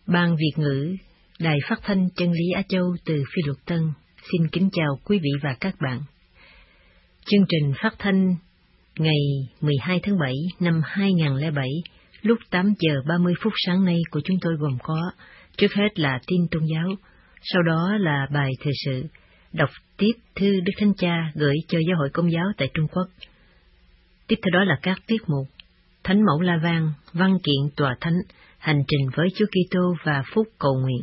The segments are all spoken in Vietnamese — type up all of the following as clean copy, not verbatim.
Ban Việt ngữ, Đài Phát thanh Chân lý Á Châu từ Phi Luật Tân, xin kính chào quý vị và các bạn. Chương trình phát thanh ngày 12 tháng 7 năm 2007, lúc 8 giờ 30 phút sáng nay của chúng tôi gồm có, trước hết là tin tôn giáo, sau đó là bài thời sự, đọc tiếp thư Đức Thánh Cha gửi cho Giáo hội Công giáo tại Trung Quốc. Tiếp theo đó là các tiết mục Thánh Mẫu La Vang, văn kiện tòa thánh, hành trình với Chúa Kitô và phúc cầu nguyện.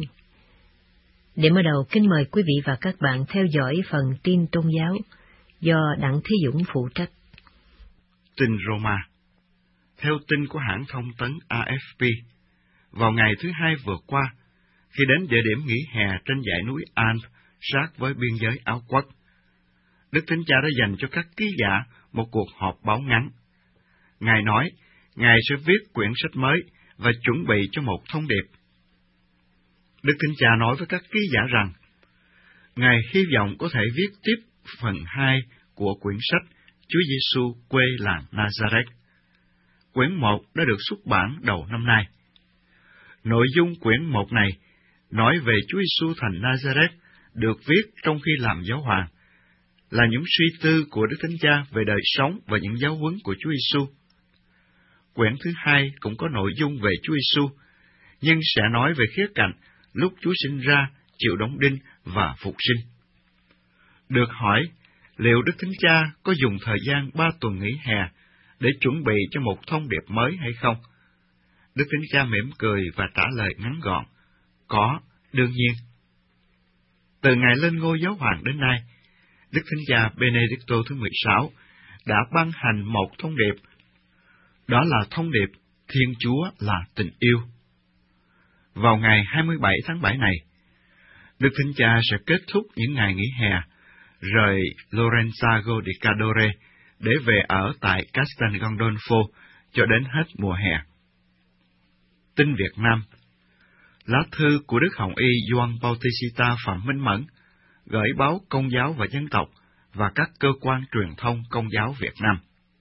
Để mở đầu, kính mời quý vị và các bạn theo dõi phần tin tôn giáo do Đặng Thế Dũng phụ trách. Tin Roma. Theo tin của hãng thông tấn AFP, vào ngày thứ Hai vừa qua, khi đến địa điểm nghỉ hè trên dãy núi Alp sát với biên giới Áo Quốc, Đức Thánh Cha đã dành cho các ký giả một cuộc họp báo ngắn. Ngài nói, Ngài sẽ viết quyển sách mới và chuẩn bị cho một thông điệp. Đức Thánh Cha nói với các ký giả rằng, Ngài hy vọng có thể viết tiếp phần 2 của quyển sách Chúa Giêsu quê làng Nazareth. Quyển 1 đã được xuất bản đầu năm nay. Nội dung quyển 1 này nói về Chúa Giêsu thành Nazareth được viết trong khi làm giáo hoàng, là những suy tư của Đức Thánh Cha về đời sống và những giáo huấn của Chúa Giêsu. Quyển thứ 2 cũng có nội dung về Chúa Giêsu, nhưng sẽ nói về khía cạnh lúc Chúa sinh ra, chịu đóng đinh và phục sinh. Được hỏi, liệu Đức Thánh Cha có dùng thời gian 3 tuần nghỉ hè để chuẩn bị cho một thông điệp mới hay không? Đức Thánh Cha mỉm cười và trả lời ngắn gọn, có, đương nhiên. Từ ngày lên ngôi giáo hoàng đến nay, Đức Thánh Cha Benedicto thứ 16 đã ban hành một thông điệp. Đó là thông điệp Thiên Chúa là tình yêu. Vào ngày 27 tháng 7 này, Đức Thánh Cha sẽ kết thúc những ngày nghỉ hè, rời Lorenzago di Cadore để về ở tại Castel Gandolfo cho đến hết mùa hè. Tin Việt Nam. Lá thư của Đức Hồng Y Gioan Bautista Phạm Minh Mẫn gửi báo Công giáo và Dân tộc và các cơ quan truyền thông Công giáo Việt Nam.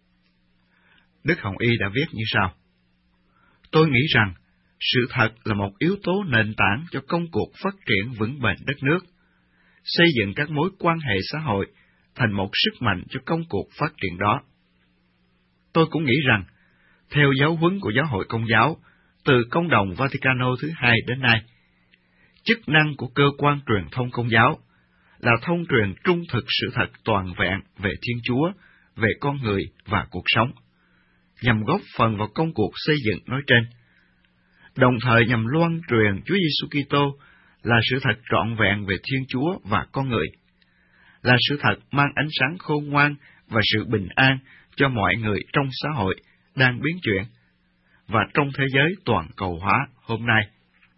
Đức Hồng Y đã viết như sau: Tôi nghĩ rằng sự thật là một yếu tố nền tảng cho công cuộc phát triển vững bền đất nước, xây dựng các mối quan hệ xã hội thành một sức mạnh cho công cuộc phát triển đó. Tôi cũng nghĩ rằng, theo giáo huấn của Giáo hội Công giáo, từ Công đồng Vaticano thứ 2 đến nay, chức năng của cơ quan truyền thông Công giáo là thông truyền trung thực sự thật toàn vẹn về Thiên Chúa, về con người và cuộc sống, nhằm góp phần vào công cuộc xây dựng nói trên, đồng thời nhằm loan truyền Chúa Giêsu Kitô là sự thật trọn vẹn về Thiên Chúa và con người, là sự thật mang ánh sáng khôn ngoan và sự bình an cho mọi người trong xã hội đang biến chuyển và trong thế giới toàn cầu hóa hôm nay.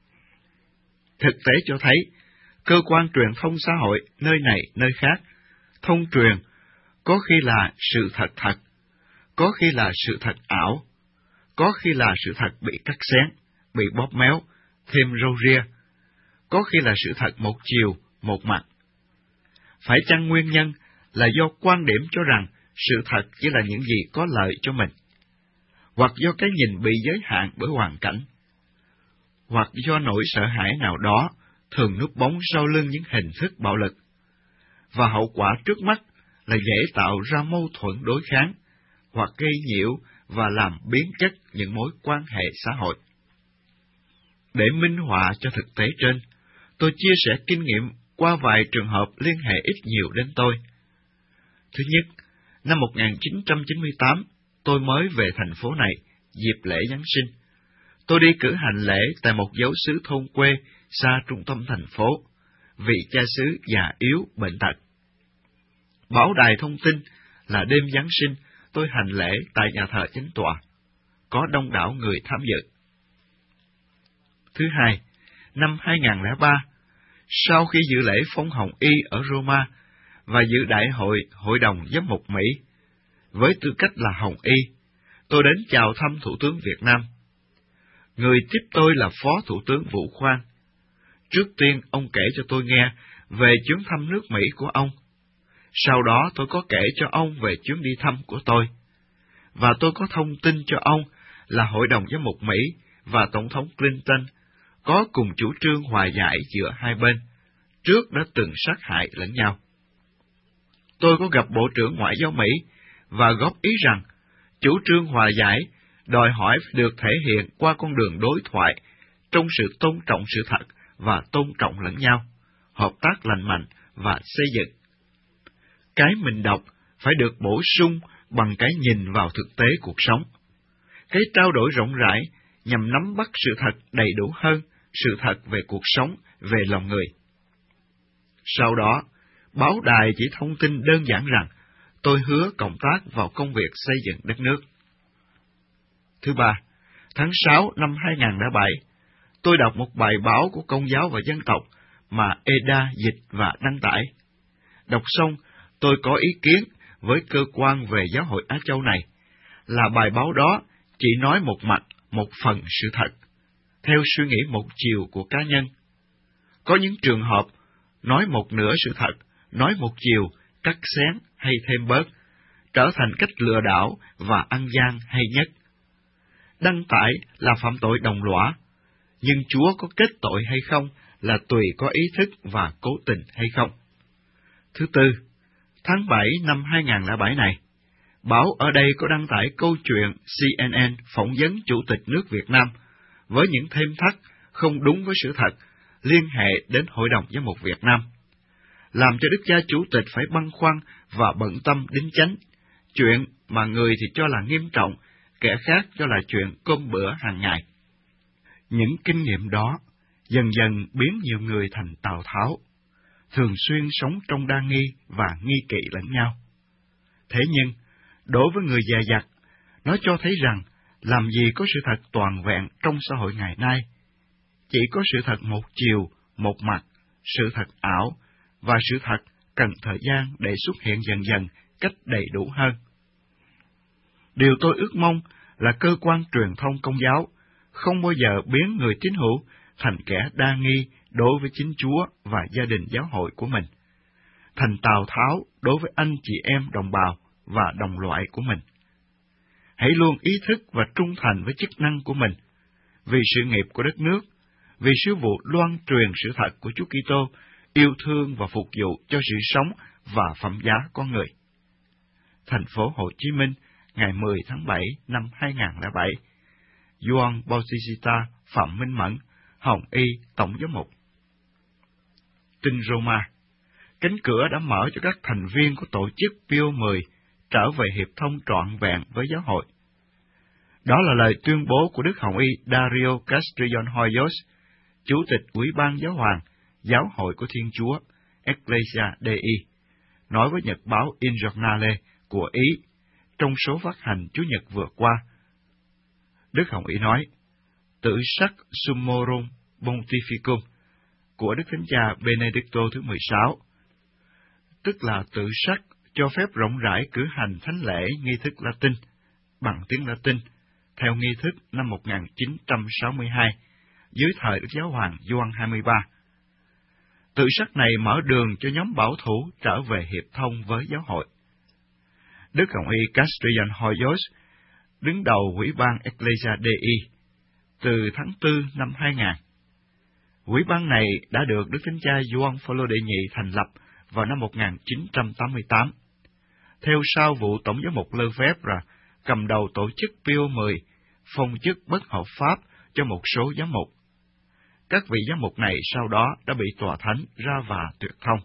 Thực tế cho thấy, cơ quan truyền thông xã hội nơi này nơi khác thông truyền có khi là sự thật thật, có khi là sự thật ảo, có khi là sự thật bị cắt xén, bị bóp méo, thêm râu ria, có khi là sự thật một chiều, một mặt. Phải chăng nguyên nhân là do quan điểm cho rằng sự thật chỉ là những gì có lợi cho mình, hoặc do cái nhìn bị giới hạn bởi hoàn cảnh, hoặc do nỗi sợ hãi nào đó thường núp bóng sau lưng những hình thức bạo lực, và hậu quả trước mắt là dễ tạo ra mâu thuẫn đối kháng, hoặc gây nhiễu và làm biến chất những mối quan hệ xã hội. Để minh họa cho thực tế trên, tôi chia sẻ kinh nghiệm qua vài trường hợp liên hệ ít nhiều đến tôi. Thứ nhất, năm 1998, tôi mới về thành phố này dịp lễ Giáng sinh. Tôi đi cử hành lễ tại một giáo xứ thôn quê xa trung tâm thành phố, vì cha xứ già yếu bệnh tật. Báo đài thông tin là đêm Giáng sinh tôi hành lễ tại nhà thờ Chánh tọa, có đông đảo người tham dự. Thứ hai, năm 2003, sau khi dự lễ phong hồng y ở Roma và dự đại hội Hội đồng Giám mục Mỹ, với tư cách là hồng y, tôi đến chào thăm Thủ tướng Việt Nam. Người tiếp tôi là Phó Thủ tướng Vũ Khoan. Trước tiên, ông kể cho tôi nghe về chuyến thăm nước Mỹ của ông. Sau đó tôi có kể cho ông về chuyến đi thăm của tôi. Và tôi có thông tin cho ông là Hội đồng Giám mục Mỹ và Tổng thống Clinton có cùng chủ trương hòa giải giữa hai bên, trước đã từng sát hại lẫn nhau. Tôi có gặp Bộ trưởng Ngoại giao Mỹ và góp ý rằng chủ trương hòa giải đòi hỏi được thể hiện qua con đường đối thoại trong sự tôn trọng sự thật và tôn trọng lẫn nhau, hợp tác lành mạnh và xây dựng. Cái mình đọc phải được bổ sung bằng cái nhìn vào thực tế cuộc sống. Cái trao đổi rộng rãi nhằm nắm bắt sự thật đầy đủ hơn, sự thật về cuộc sống, về lòng người. Sau đó, báo đài chỉ thông tin đơn giản rằng tôi hứa cộng tác vào công việc xây dựng đất nước. Thứ ba, tháng 6 năm 2007, tôi đọc một bài báo của Công giáo và Dân tộc mà Eda dịch và đăng tải. Đọc xong, tôi có ý kiến với cơ quan về giáo hội Á Châu này, là bài báo đó chỉ nói một mặt, một phần sự thật, theo suy nghĩ một chiều của cá nhân. Có những trường hợp nói một nửa sự thật, nói một chiều, cắt xén hay thêm bớt, trở thành cách lừa đảo và ăn gian hay nhất. Đăng tải là phạm tội đồng lõa, nhưng Chúa có kết tội hay không là tùy có ý thức và cố tình hay không. Thứ tư, tháng 7 năm 2007 này, báo ở đây có đăng tải câu chuyện CNN phỏng vấn Chủ tịch nước Việt Nam với những thêm thắt không đúng với sự thật liên hệ đến Hội đồng Giám mục Việt Nam, làm cho Đức cha Chủ tịch phải băn khoăn và bận tâm đính chánh, chuyện mà người thì cho là nghiêm trọng, kẻ khác cho là chuyện cơm bữa hàng ngày. Những kinh nghiệm đó dần dần biến nhiều người thành Tào Tháo, thường xuyên sống trong đa nghi và nghi kỵ lẫn nhau. Thế nhưng, đối với người dè dặt, nó cho thấy rằng làm gì có sự thật toàn vẹn trong xã hội ngày nay. Chỉ có sự thật một chiều, một mặt, sự thật ảo, và sự thật cần thời gian để xuất hiện dần dần cách đầy đủ hơn. Điều tôi ước mong là cơ quan truyền thông Công giáo không bao giờ biến người tín hữu thành kẻ đa nghi đối với chính Chúa và gia đình giáo hội của mình, thành Tào Tháo đối với anh chị em đồng bào và đồng loại của mình. Hãy luôn ý thức và trung thành với chức năng của mình, vì sự nghiệp của đất nước, vì sứ vụ loan truyền sự thật của Chúa Kitô, yêu thương và phục vụ cho sự sống và phẩm giá con người. Thành phố Hồ Chí Minh, ngày 10 tháng 7 năm 2007. Gioan Bautista Phạm Minh Mẫn, Hồng Y, Tổng giám mục. Tin Roma. Cánh cửa đã mở cho các thành viên của tổ chức Pio 10 trở về hiệp thông trọn vẹn với giáo hội. Đó là lời tuyên bố của Đức Hồng Y Dario Castrillon Hoyos, Chủ tịch Ủy ban Giáo hoàng, Giáo hội của Thiên Chúa, Ecclesia Dei, nói với nhật báo Il Giornale của Ý trong số phát hành Chủ nhật vừa qua. Đức Hồng Y nói, Tử sắc Summorum Pontificum của Đức Thánh Cha Benedicto thứ 16, tức là tự sắc cho phép rộng rãi cử hành thánh lễ nghi thức Latin, bằng tiếng Latin, theo nghi thức năm 1962, dưới thời Đức Giáo hoàng Gioan 23. Tự sắc này mở đường cho nhóm bảo thủ trở về hiệp thông với giáo hội. Đức Hồng Y Castrillon Hoyos, đứng đầu Ủy ban Ecclesia Dei, từ tháng 4 năm 2000. Ủy ban này đã được Đức Thánh Cha Gioan Phaolô đệ nhị thành lập vào năm 1988. Theo sau vụ Tổng giám mục Lefebvre cầm đầu tổ chức Pio 10, phong chức bất hợp pháp cho một số giám mục. Các vị giám mục này sau đó đã bị tòa thánh ra và tuyệt thông.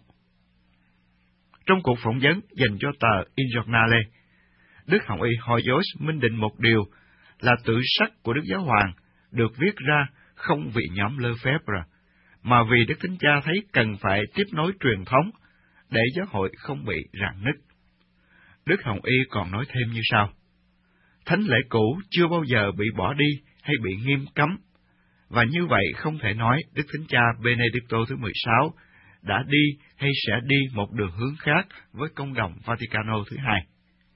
Trong cuộc phỏng vấn dành cho tờ Il Giornale, Đức Hồng Y Hoyos minh định một điều là tự sắc của Đức Giáo hoàng được viết ra không vì nhóm Lefebvre, mà vì Đức Thánh Cha thấy cần phải tiếp nối truyền thống để giáo hội không bị rạn nứt. Đức Hồng Y còn nói thêm như sau: Thánh lễ cũ chưa bao giờ bị bỏ đi hay bị nghiêm cấm, và như vậy không thể nói Đức Thánh Cha Benedicto thứ 16 đã đi hay sẽ đi một đường hướng khác với Công đồng Vaticano thứ 2.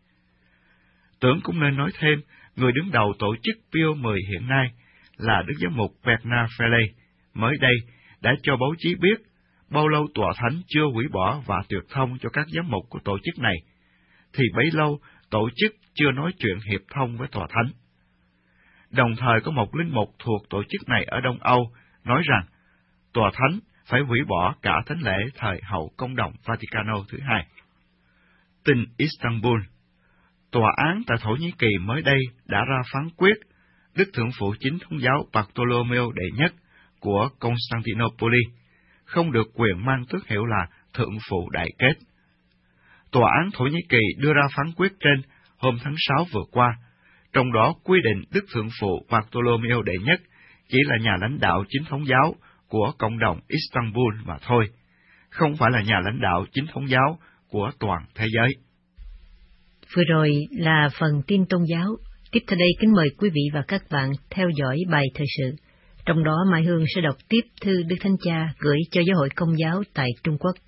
Tưởng cũng nên nói thêm, người đứng đầu tổ chức Pio 10 hiện nay là Đức Giám mục Bernard Felley, mới đây đã cho báo chí biết bao lâu tòa thánh chưa hủy bỏ và tuyệt thông cho các giám mục của tổ chức này, thì bấy lâu tổ chức chưa nói chuyện hiệp thông với tòa thánh. Đồng thời có một linh mục thuộc tổ chức này ở Đông Âu nói rằng Tòa Thánh phải hủy bỏ cả thánh lễ thời hậu công đồng Vaticano thứ hai. Tin Istanbul. Tòa án tại Thổ Nhĩ Kỳ mới đây đã ra phán quyết Đức Thượng phụ Chính Thống giáo Bartolomeo đệ nhất của Constantinople không được quyền mang tước hiệu là Thượng phụ Đại Kết. Tòa án Thổ Nhĩ Kỳ đưa ra phán quyết trên hôm tháng 6 vừa qua, trong đó quy định Đức Thượng phụ Bartolomeo đệ nhất chỉ là nhà lãnh đạo Chính Thống giáo của cộng đồng Istanbul mà thôi, không phải là nhà lãnh đạo Chính Thống giáo của toàn thế giới. Vừa rồi là phần tin tôn giáo. Tiếp theo đây kính mời quý vị và các bạn theo dõi bài thời sự. Trong đó Mai Hương sẽ đọc tiếp thư Đức Thánh Cha gửi cho Giáo hội Công giáo tại Trung Quốc.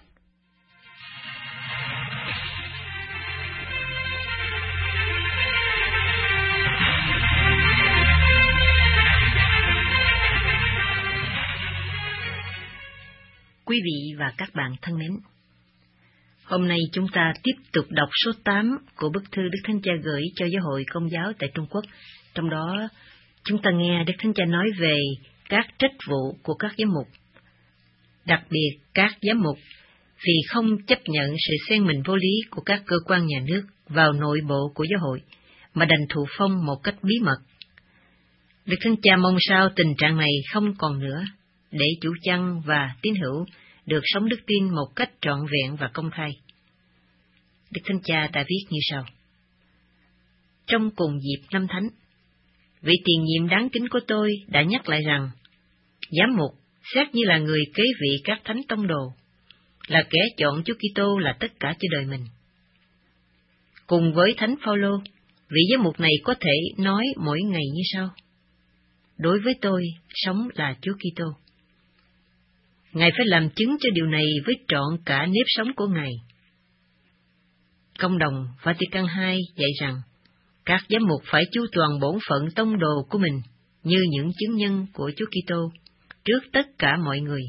Quý vị và các bạn thân mến, hôm nay chúng ta tiếp tục đọc số 8 của bức thư Đức Thánh Cha gửi cho Giáo hội Công giáo tại Trung Quốc. Trong đó, chúng ta nghe Đức Thánh Cha nói về các trách vụ của các giám mục. Đặc biệt, các giám mục vì không chấp nhận sự xen mình vô lý của các cơ quan nhà nước vào nội bộ của giáo hội, mà đành thụ phong một cách bí mật. Đức Thánh Cha mong sao tình trạng này không còn nữa, để chủ chăn và tín hữu được sống đức tin một cách trọn vẹn và công khai. Đức Thánh Cha đã viết như sau. Trong cùng dịp năm thánh, vị tiền nhiệm đáng kính của tôi đã nhắc lại rằng, giám mục xét như là người kế vị các thánh tông đồ, là kẻ chọn Chúa Kitô là tất cả cho đời mình. Cùng với Thánh Phaolô, vị giám mục này có thể nói mỗi ngày như sau: đối với tôi, sống là Chúa Kitô. Ngài phải làm chứng cho điều này với trọn cả nếp sống của Ngài. Công đồng Vatican II dạy rằng, các giám mục phải chu toàn bổn phận tông đồ của mình như những chứng nhân của Chúa Kitô trước tất cả mọi người.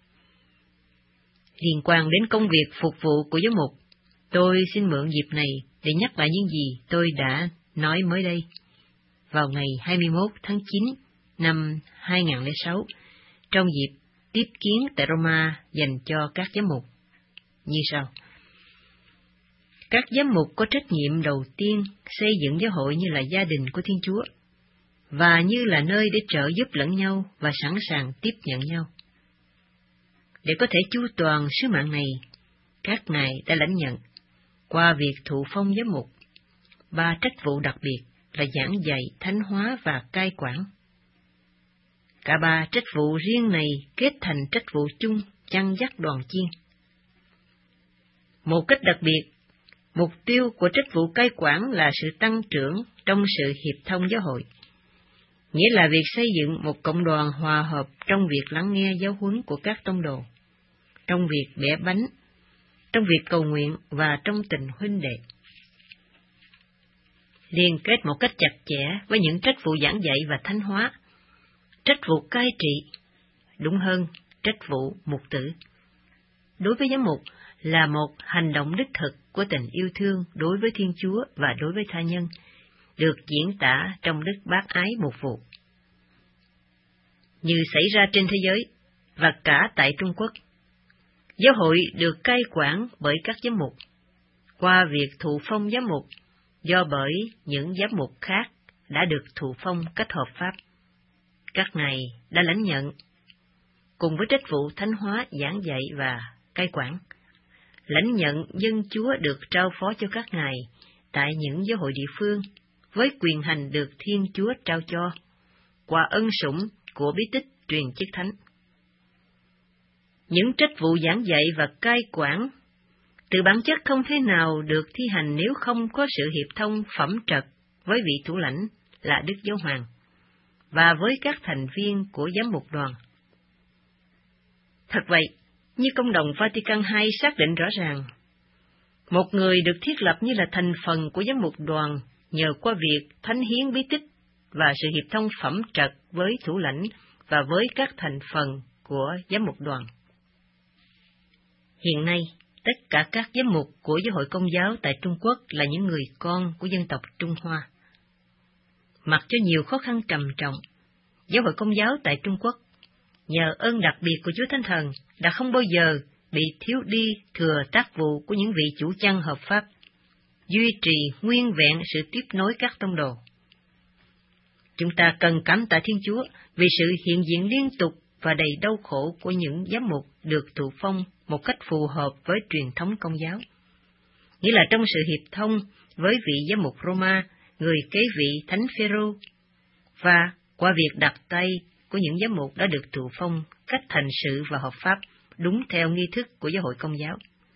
Liên quan đến công việc phục vụ của giám mục, tôi xin mượn dịp này để nhắc lại những gì tôi đã nói mới đây, vào ngày 21 tháng 9 năm 2006, trong dịp tiếp kiến tại Roma dành cho các giám mục, như sau. Các giám mục có trách nhiệm đầu tiên xây dựng giáo hội như là gia đình của Thiên Chúa, và như là nơi để trợ giúp lẫn nhau và sẵn sàng tiếp nhận nhau. Để có thể chu toàn sứ mạng này, các ngài đã lãnh nhận, qua việc thụ phong giám mục, 3 trách vụ đặc biệt là giảng dạy, thánh hóa và cai quản. Cả 3 trách vụ riêng này kết thành trách vụ chung chăn dắt đoàn chiên. Một cách đặc biệt, mục tiêu của trách vụ cai quản là sự tăng trưởng trong sự hiệp thông giáo hội, nghĩa là việc xây dựng một cộng đoàn hòa hợp trong việc lắng nghe giáo huấn của các tông đồ, trong việc bẻ bánh, trong việc cầu nguyện và trong tình huynh đệ. Liên kết một cách chặt chẽ với những trách vụ giảng dạy và thánh hóa, trách vụ cai trị, đúng hơn, trách vụ mục tử. Đối với giám mục là một hành động đích thực của tình yêu thương đối với Thiên Chúa và đối với tha nhân, được diễn tả trong đức bác ái mục vụ. Như xảy ra trên thế giới, và cả tại Trung Quốc, giáo hội được cai quản bởi các giám mục, qua việc thụ phong giám mục do bởi những giám mục khác đã được thụ phong cách hợp pháp. Các ngài đã lãnh nhận, cùng với trách vụ thánh hóa, giảng dạy và cai quản, lãnh nhận dân Chúa được trao phó cho các ngài tại những giáo hội địa phương, với quyền hành được Thiên Chúa trao cho, qua ân sủng của bí tích truyền chức thánh. Những trách vụ giảng dạy và cai quản, từ bản chất không thể nào được thi hành nếu không có sự hiệp thông phẩm trật với vị thủ lãnh là Đức Giáo Hoàng, và với các thành viên của giám mục đoàn. Thật vậy, như Công đồng Vatican II xác định rõ ràng, một người được thiết lập như là thành phần của giám mục đoàn nhờ qua việc thánh hiến bí tích và sự hiệp thông phẩm trật với thủ lãnh và với các thành phần của giám mục đoàn. Hiện nay, tất cả các giám mục của Giáo hội Công giáo tại Trung Quốc là những người con của dân tộc Trung Hoa. Mặc cho nhiều khó khăn trầm trọng, Giáo hội Công giáo tại Trung Quốc nhờ ơn đặc biệt của Chúa Thánh Thần, đã không bao giờ bị thiếu đi thừa tác vụ của những vị chủ chăn hợp pháp, duy trì nguyên vẹn sự tiếp nối các tông đồ. Chúng ta cần cảm tạ Thiên Chúa vì sự hiện diện liên tục và đầy đau khổ của những giám mục được thụ phong một cách phù hợp với truyền thống Công giáo. Nghĩa là trong sự hiệp thông với vị giám mục Roma, người kế vị Thánh Phêrô, và qua việc đặt tay của những giám mục đã được thụ phong cách thành sự và hợp pháp đúng theo nghi thức của giáo hội Công giáo.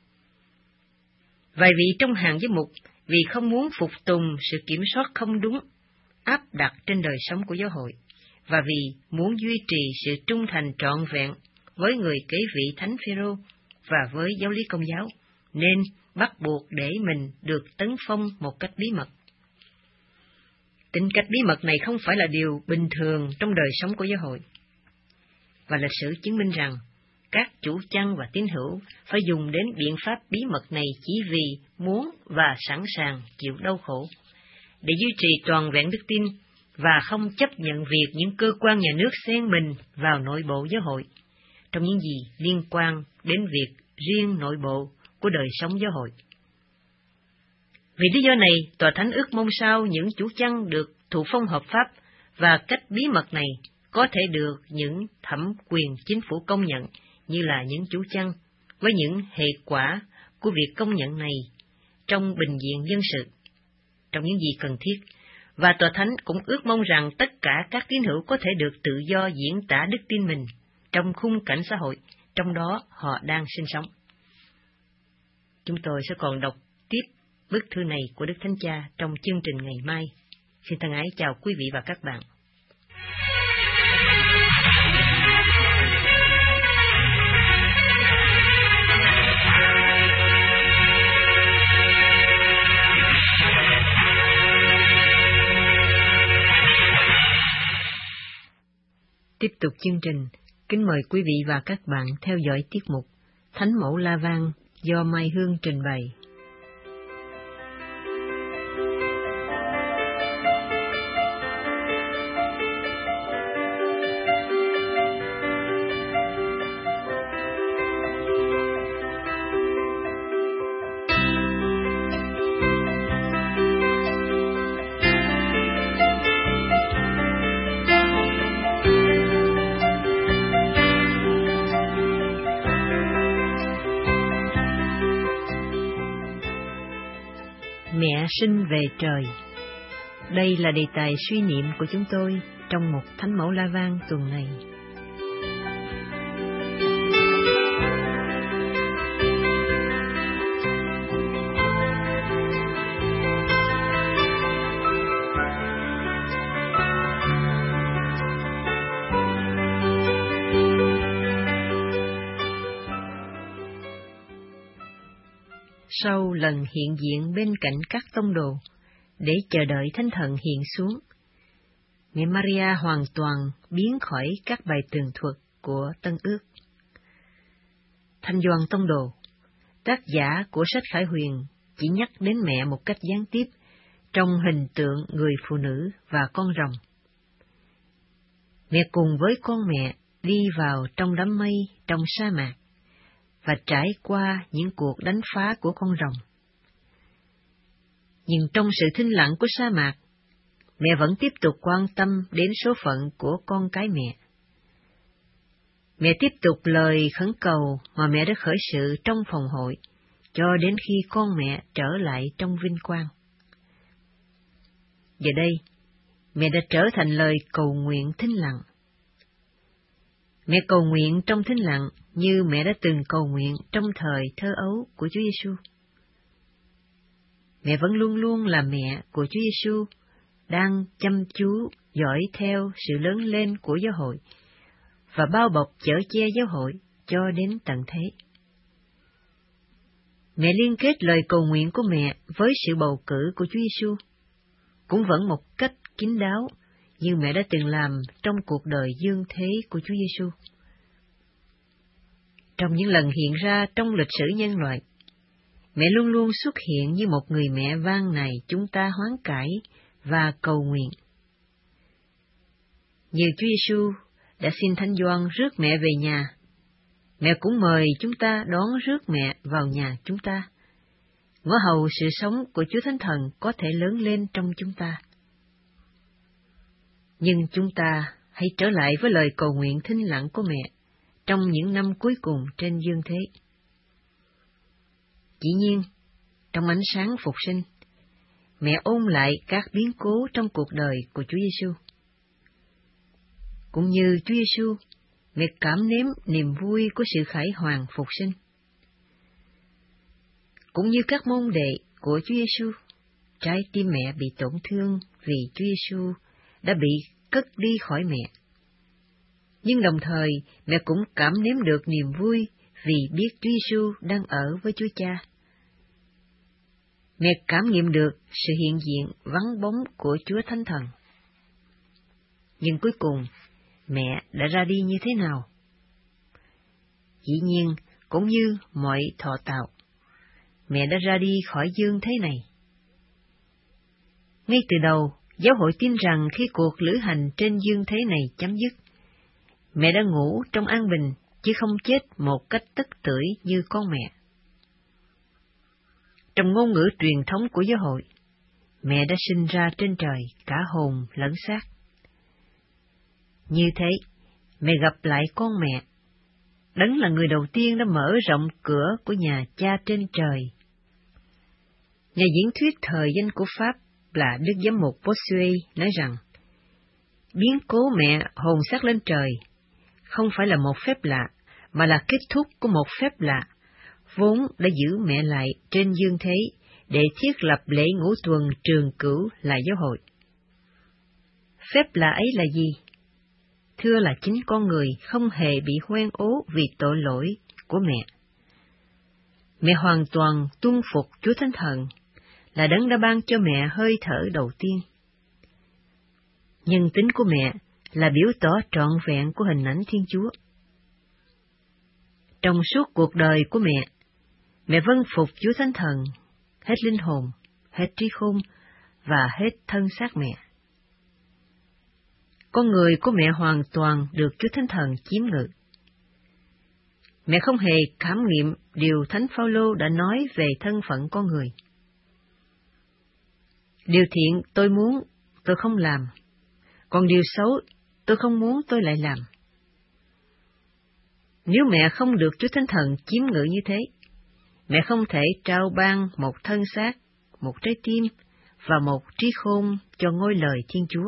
Vài vị trong hàng giám mục vì không muốn phục tùng sự kiểm soát không đúng áp đặt trên đời sống của giáo hội, và vì muốn duy trì sự trung thành trọn vẹn với người kế vị Thánh Phêrô và với giáo lý Công giáo, nên bắt buộc để mình được tấn phong một cách bí mật. Tính cách bí mật này không phải là điều bình thường trong đời sống của giáo hội, và lịch sử chứng minh rằng các chủ chăn và tín hữu phải dùng đến biện pháp bí mật này chỉ vì muốn và sẵn sàng chịu đau khổ, để duy trì toàn vẹn đức tin và không chấp nhận việc những cơ quan nhà nước xen mình vào nội bộ giáo hội, trong những gì liên quan đến việc riêng nội bộ của đời sống giáo hội. Vì lý do này, Tòa Thánh ước mong sao những chủ chăn được thụ phong hợp pháp và cách bí mật này có thể được những thẩm quyền chính phủ công nhận như là những chủ chăn, với những hệ quả của việc công nhận này trong bình diện dân sự, trong những gì cần thiết, và Tòa Thánh cũng ước mong rằng tất cả các tín hữu có thể được tự do diễn tả đức tin mình trong khung cảnh xã hội, trong đó họ đang sinh sống. Chúng tôi sẽ còn đọc tiếp bức thư này của Đức Thánh Cha trong chương trình ngày mai. Xin thân ái chào quý vị và các bạn. Tiếp tục chương trình, kính mời quý vị và các bạn theo dõi tiết mục Thánh Mẫu La Vang do Mai Hương trình bày. Mẹ sinh về trời. Đây là đề tài suy niệm của chúng tôi trong một Thánh Mẫu La Vang tuần này. Sau lần hiện diện bên cạnh các tông đồ để chờ đợi Thánh Thần hiện xuống, mẹ Maria hoàn toàn biến khỏi các bài tường thuật của Tân Ước. Thanh Doan Tông Đồ, tác giả của sách Khải Huyền, chỉ nhắc đến mẹ một cách gián tiếp trong hình tượng người phụ nữ và con rồng. Mẹ cùng với con mẹ đi vào trong đám mây trong sa mạc và trải qua những cuộc đánh phá của con rồng. Nhưng trong sự thinh lặng của sa mạc, mẹ vẫn tiếp tục quan tâm đến số phận của con cái mẹ. Mẹ tiếp tục lời khẩn cầu mà mẹ đã khởi sự trong phòng hội, cho đến khi con mẹ trở lại trong vinh quang. Giờ đây, mẹ đã trở thành lời cầu nguyện thinh lặng. Mẹ cầu nguyện trong thinh lặng như mẹ đã từng cầu nguyện trong thời thơ ấu của Chúa Giêsu. Mẹ vẫn luôn luôn là mẹ của Chúa Giêsu, đang chăm chú dõi theo sự lớn lên của giáo hội và bao bọc chở che giáo hội cho đến tận thế. Mẹ liên kết lời cầu nguyện của mẹ với sự bầu cử của Chúa Giêsu, cũng vẫn một cách kín đáo như mẹ đã từng làm trong cuộc đời dương thế của Chúa Giêsu. Trong những lần hiện ra trong lịch sử nhân loại, mẹ luôn luôn xuất hiện như một người mẹ van nài chúng ta hoán cải và cầu nguyện. Như Chúa Giêsu đã xin Thánh Gioan rước mẹ về nhà. Mẹ cũng mời chúng ta đón rước mẹ vào nhà chúng ta. Ngõ hầu sự sống của Chúa Thánh Thần có thể lớn lên trong chúng ta. Nhưng chúng ta hãy trở lại với lời cầu nguyện thinh lặng của mẹ trong những năm cuối cùng trên dương thế. Dĩ nhiên, trong ánh sáng phục sinh, mẹ ôn lại các biến cố trong cuộc đời của Chúa Giêsu. Cũng như Chúa Giêsu, mẹ cảm nếm niềm vui của sự khải hoàn phục sinh. Cũng như các môn đệ của Chúa Giêsu, trái tim mẹ bị tổn thương vì Chúa Giêsu đã bị cất đi khỏi mẹ. Nhưng đồng thời, mẹ cũng cảm nếm được niềm vui vì biết Chúa Giêsu đang ở với Chúa Cha. Mẹ cảm nghiệm được sự hiện diện vắng bóng của Chúa Thánh Thần. Nhưng cuối cùng, mẹ đã ra đi như thế nào? Dĩ nhiên, cũng như mọi thọ tạo, mẹ đã ra đi khỏi dương thế này. Ngay từ đầu, giáo hội tin rằng khi cuộc lữ hành trên dương thế này chấm dứt, mẹ đã ngủ trong an bình, chứ không chết một cách tức tưởi như con mẹ. Trong ngôn ngữ truyền thống của giáo hội, mẹ đã sinh ra trên trời cả hồn lẫn xác. Như thế, mẹ gặp lại con mẹ. Đấng là người đầu tiên đã mở rộng cửa của nhà Cha trên trời. Nhà diễn thuyết thời danh của Pháp là Đức Giám mục Bossuet nói rằng, biến cố mẹ hồn xác lên trời không phải là một phép lạ, mà là kết thúc của một phép lạ, vốn đã giữ mẹ lại trên dương thế để thiết lập lễ ngũ tuần trường cửu là giáo hội. Phép lạ ấy là gì? Thưa là chính con người không hề bị hoen ố vì tội lỗi của mẹ. Mẹ hoàn toàn tuân phục Chúa Thánh Thần, là đấng đã ban cho mẹ hơi thở đầu tiên. Nhân tính của mẹ là biểu tỏ trọn vẹn của hình ảnh Thiên Chúa. Trong suốt cuộc đời của mẹ vâng phục Chúa Thánh Thần, hết linh hồn, hết trí khôn và hết thân xác mẹ. Con người của mẹ hoàn toàn được Chúa Thánh Thần chiếm ngự. Mẹ không hề cảm nghiệm điều Thánh Phaolô đã nói về thân phận con người. Điều thiện tôi muốn, tôi không làm, còn điều xấu tôi không muốn tôi lại làm. Nếu mẹ không được Chúa Thánh Thần chiếm ngự như thế, mẹ không thể trao ban một thân xác, một trái tim và một trí khôn cho ngôi lời Thiên Chúa.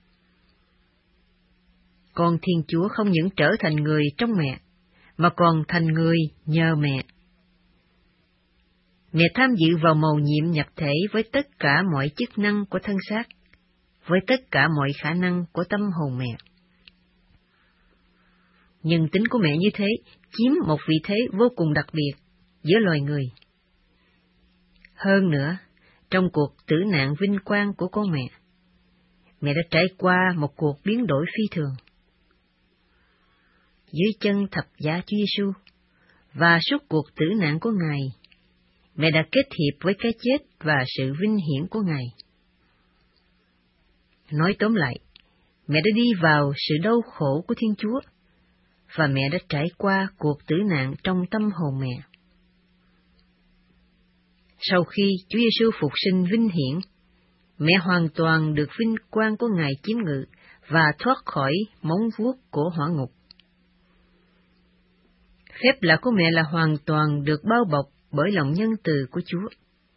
Con Thiên Chúa không những trở thành người trong mẹ, mà còn thành người nhờ mẹ. Mẹ tham dự vào mầu nhiệm nhập thể với tất cả mọi chức năng của thân xác, với tất cả mọi khả năng của tâm hồn mẹ. Nhân tính của mẹ như thế chiếm một vị thế vô cùng đặc biệt giữa loài người. Hơn nữa, trong cuộc tử nạn vinh quang của con mẹ đã trải qua một cuộc biến đổi phi thường. Dưới chân thập giá Chúa Giêsu và suốt cuộc tử nạn của Ngài, mẹ đã kết hiệp với cái chết và sự vinh hiển của Ngài. Nói tóm lại, mẹ đã đi vào sự đau khổ của Thiên Chúa, và mẹ đã trải qua cuộc tử nạn trong tâm hồn mẹ. Sau khi Chúa Giêsu phục sinh vinh hiển, mẹ hoàn toàn được vinh quang của Ngài chiếm ngự và thoát khỏi móng vuốt của hỏa ngục. Phép lạ của mẹ là hoàn toàn được bao bọc bởi lòng nhân từ của Chúa.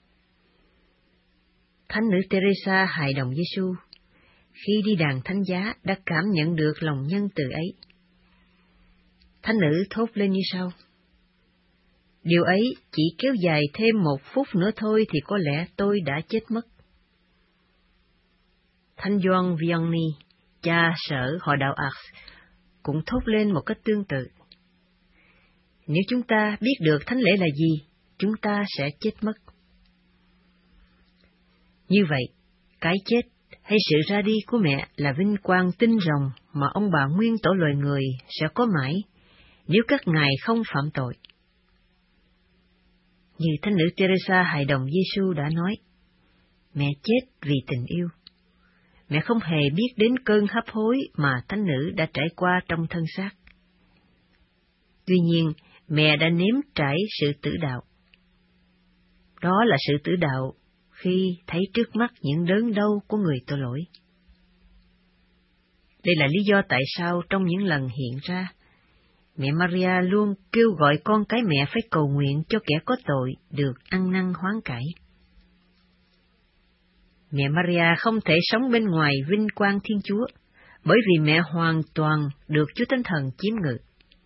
Thánh nữ Teresa hài đồng Giêsu, khi đi đàn thánh giá đã cảm nhận được lòng nhân từ ấy. Thánh nữ thốt lên như sau: điều ấy chỉ kéo dài thêm 1 phút nữa thôi thì có lẽ tôi đã chết mất. Thánh Gioan Vianney, cha sở họ đạo Ars, cũng thốt lên một cách tương tự: nếu chúng ta biết được thánh lễ là gì, chúng ta sẽ chết mất. Như vậy, cái chết hay sự ra đi của mẹ là vinh quang tinh rồng mà ông bà nguyên tổ loài người sẽ có mãi nếu các ngài không phạm tội. Như thánh nữ Teresa hài đồng Giêsu đã nói, mẹ chết vì tình yêu. mẹ không hề biết đến cơn hấp hối mà thánh nữ đã trải qua trong thân xác. Tuy nhiên, mẹ đã nếm trải sự tử đạo. Đó là sự tử đạo khi thấy trước mắt những đớn đau của người tội lỗi. Đây là lý do tại sao trong những lần hiện ra, mẹ Maria luôn kêu gọi con cái mẹ phải cầu nguyện cho kẻ có tội được ăn năn hoán cải. Mẹ Maria không thể sống bên ngoài vinh quang Thiên Chúa, bởi vì mẹ hoàn toàn được Chúa Thánh Thần chiếm ngự.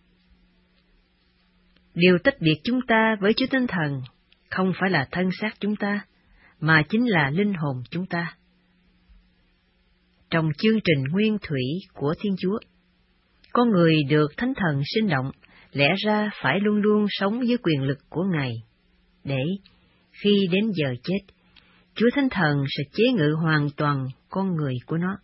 Điều tách biệt chúng ta với Chúa Thánh Thần không phải là thân xác chúng ta, mà chính là linh hồn chúng ta. Trong chương trình nguyên thủy của Thiên Chúa, con người được Thánh Thần sinh động, lẽ ra phải luôn luôn sống dưới quyền lực của Ngài, để khi đến giờ chết, Chúa Thánh Thần sẽ chế ngự hoàn toàn con người của nó.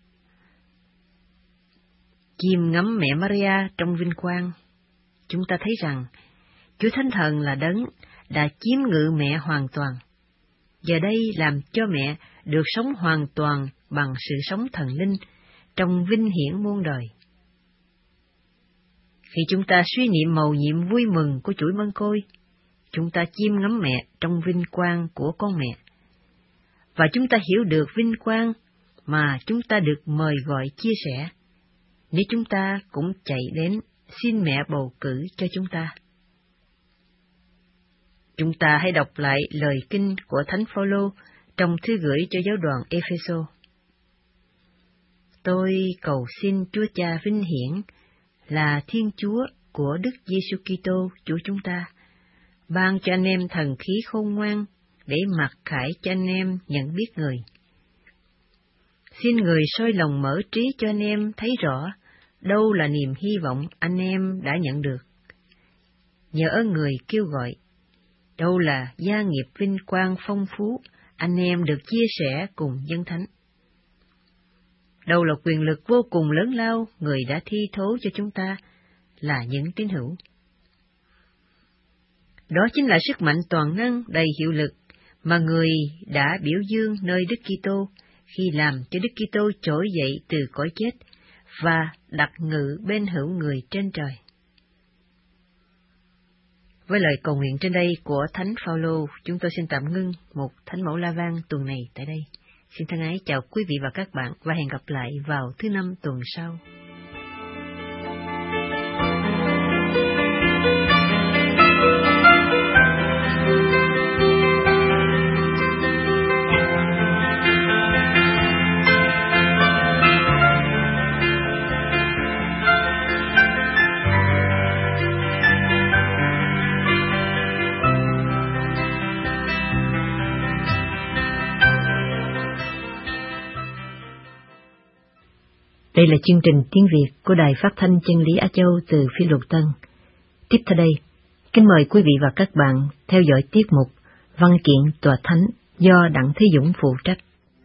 Chiêm ngắm mẹ Maria trong vinh quang, chúng ta thấy rằng Chúa Thánh Thần là đấng đã chiếm ngự mẹ hoàn toàn. Giờ đây làm cho mẹ được sống hoàn toàn bằng sự sống thần linh trong vinh hiển muôn đời. Khi chúng ta suy niệm mầu nhiệm vui mừng của chuỗi mân côi, chúng ta chiêm ngắm mẹ trong vinh quang của con mẹ. Và chúng ta hiểu được vinh quang mà chúng ta được mời gọi chia sẻ, nếu chúng ta cũng chạy đến xin mẹ bầu cử cho chúng ta. Chúng ta hãy đọc lại lời kinh của Thánh Phaolô trong thư gửi cho giáo đoàn Ê-phê-sô. Tôi cầu xin Chúa Cha vinh hiển là Thiên Chúa của Đức Giêsu Kitô Chúa chúng ta, ban cho anh em thần khí khôn ngoan để mặc khải cho anh em nhận biết Người. Xin Người soi lòng mở trí cho anh em thấy rõ đâu là niềm hy vọng anh em đã nhận được. Nhờ Người kêu gọi, đâu là gia nghiệp vinh quang phong phú anh em được chia sẻ cùng dân thánh. Đâu là quyền lực vô cùng lớn lao Người đã thi thố cho chúng ta là những tín hữu. Đó chính là sức mạnh toàn năng đầy hiệu lực mà Người đã biểu dương nơi Đức Kitô khi làm cho Đức Kitô trỗi dậy từ cõi chết và đặt ngự bên hữu Người trên trời. Với lời cầu nguyện trên đây của Thánh Phaolô, chúng tôi xin tạm ngưng một Thánh Mẫu La Vang tuần này tại đây. Xin thân ái chào quý vị và các bạn và hẹn gặp lại vào thứ Năm tuần sau. Đây là chương trình tiếng Việt của Đài Phát thanh Chân lý Á Châu từ Phi Luật Tân. Tiếp theo đây, kính mời quý vị và các bạn theo dõi tiết mục Văn kiện Tòa Thánh do Đặng Thế Dũng phụ trách.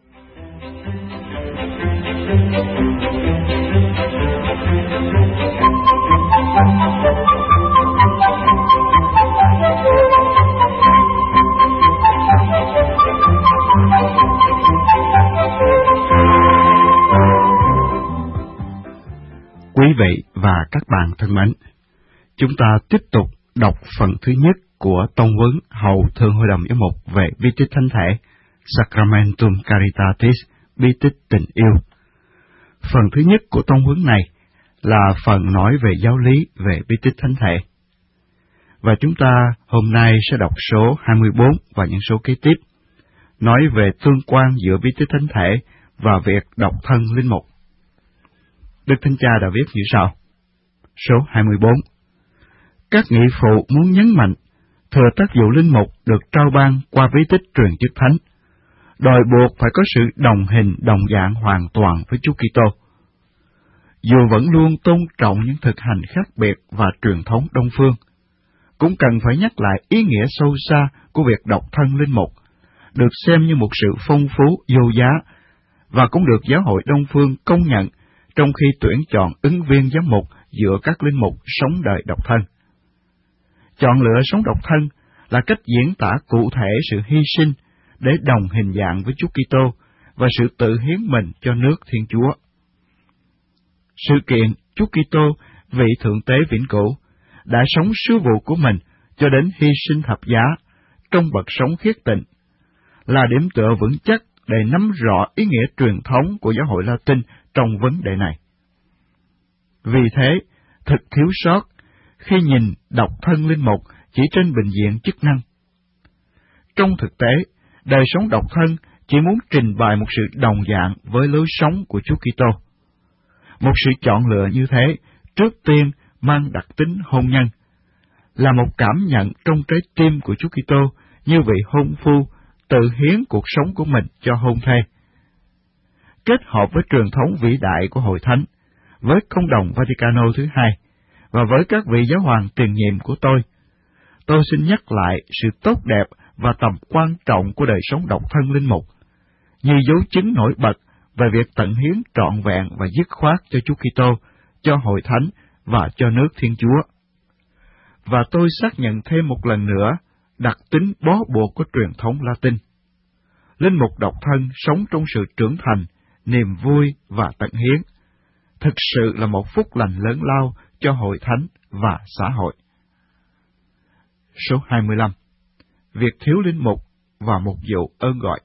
Quý vị và các bạn thân mến, chúng ta tiếp tục đọc phần thứ nhất của tông vấn Hầu Thượng Hội đồng Giám mục về bí tích thánh thể, Sacramentum Caritatis, bí tích tình yêu. Phần thứ nhất của tông vấn này là phần nói về giáo lý về bí tích thánh thể. Và chúng ta hôm nay sẽ đọc số 24 và những số kế tiếp, nói về tương quan giữa bí tích thánh thể và việc độc thân linh mục. Đức Thánh Cha đã viết như sau. Số 24. Các nghị phụ muốn nhấn mạnh, thừa tác vụ linh mục được trao ban qua bí tích truyền chức thánh, đòi buộc phải có sự đồng hình đồng dạng hoàn toàn với Chúa Kitô. Dù vẫn luôn tôn trọng những thực hành khác biệt và truyền thống Đông phương, cũng cần phải nhắc lại ý nghĩa sâu xa của việc độc thân linh mục, được xem như một sự phong phú vô giá, và cũng được Giáo hội Đông phương công nhận trong khi tuyển chọn ứng viên giám mục giữa các linh mục sống đời độc thân. Chọn lựa sống độc thân là cách diễn tả cụ thể sự hy sinh để đồng hình dạng với Chúa Kitô và sự tự hiến mình cho nước Thiên Chúa. Sự kiện Chúa Kitô, vị thượng tế vĩnh cửu, đã sống sứ vụ của mình cho đến hy sinh thập giá trong bậc sống khiết tịnh, là điểm tựa vững chắc để nắm rõ ý nghĩa truyền thống của giáo hội Latin trong vấn đề này. Vì thế, thật thiếu sót khi nhìn độc thân linh mục chỉ trên bình diện chức năng. Trong thực tế, đời sống độc thân chỉ muốn trình bày một sự đồng dạng với lối sống của Chúa Kitô. Một sự chọn lựa như thế, trước tiên mang đặc tính hôn nhân, là một cảm nhận trong trái tim của Chúa Kitô như vị hôn phu tự hiến cuộc sống của mình cho hôn thê. Kết hợp với truyền thống vĩ đại của Hội Thánh, với Công đồng Vaticano thứ hai, và với các vị giáo hoàng tiền nhiệm của tôi xin nhắc lại sự tốt đẹp và tầm quan trọng của đời sống độc thân linh mục, như dấu chứng nổi bật về việc tận hiến trọn vẹn và dứt khoát cho Chúa Kitô, cho Hội Thánh và cho nước Thiên Chúa. Và tôi xác nhận thêm một lần nữa đặc tính bó buộc của truyền thống Latin. Linh mục độc thân sống trong sự trưởng thành, niềm vui và tận hiến, thực sự là một phúc lành lớn lao cho Hội Thánh và xã hội. Số 25. Việc thiếu linh mục và mục vụ ơn gọi.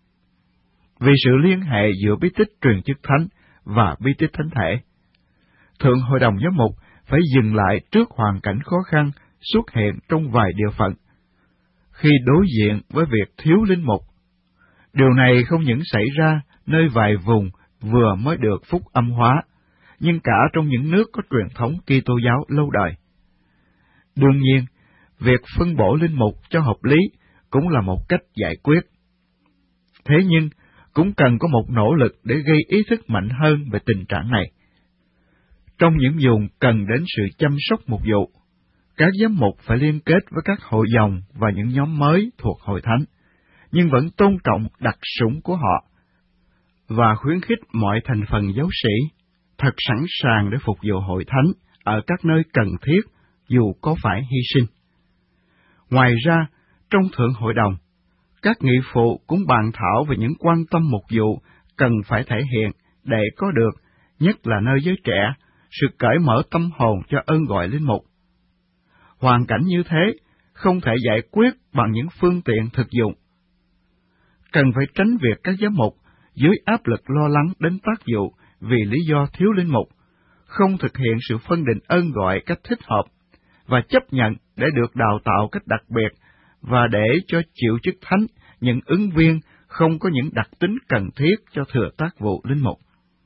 Vì sự liên hệ giữa bí tích truyền chức thánh và bí tích thánh thể, Thượng Hội đồng Giám mục phải dừng lại trước hoàn cảnh khó khăn xuất hiện trong vài địa phận, khi đối diện với việc thiếu linh mục. Điều này không những xảy ra nơi vài vùng vừa mới được phúc âm hóa, nhưng cả trong những nước có truyền thống Kitô giáo lâu đời. Đương nhiên, việc phân bổ linh mục cho hợp lý cũng là một cách giải quyết. Thế nhưng, cũng cần có một nỗ lực để gây ý thức mạnh hơn về tình trạng này. Trong những vùng cần đến sự chăm sóc mục vụ, các giám mục phải liên kết với các hội dòng và những nhóm mới thuộc Hội Thánh, nhưng vẫn tôn trọng đặc sủng của họ, và khuyến khích mọi thành phần giáo sĩ thật sẵn sàng để phục vụ Hội Thánh ở các nơi cần thiết, dù có phải hy sinh. Ngoài ra, trong Thượng Hội đồng, các nghị phụ cũng bàn thảo về những quan tâm mục vụ cần phải thể hiện để có được, nhất là nơi giới trẻ, sự cởi mở tâm hồn cho ơn gọi linh mục. Hoàn cảnh như thế không thể giải quyết bằng những phương tiện thực dụng. Cần phải tránh việc các giám mục dưới áp lực lo lắng đến tác vụ vì lý do thiếu linh mục, không thực hiện sự phân định ơn gọi cách thích hợp, và chấp nhận để được đào tạo cách đặc biệt, và để cho chịu chức thánh những ứng viên không có những đặc tính cần thiết cho thừa tác vụ linh mục.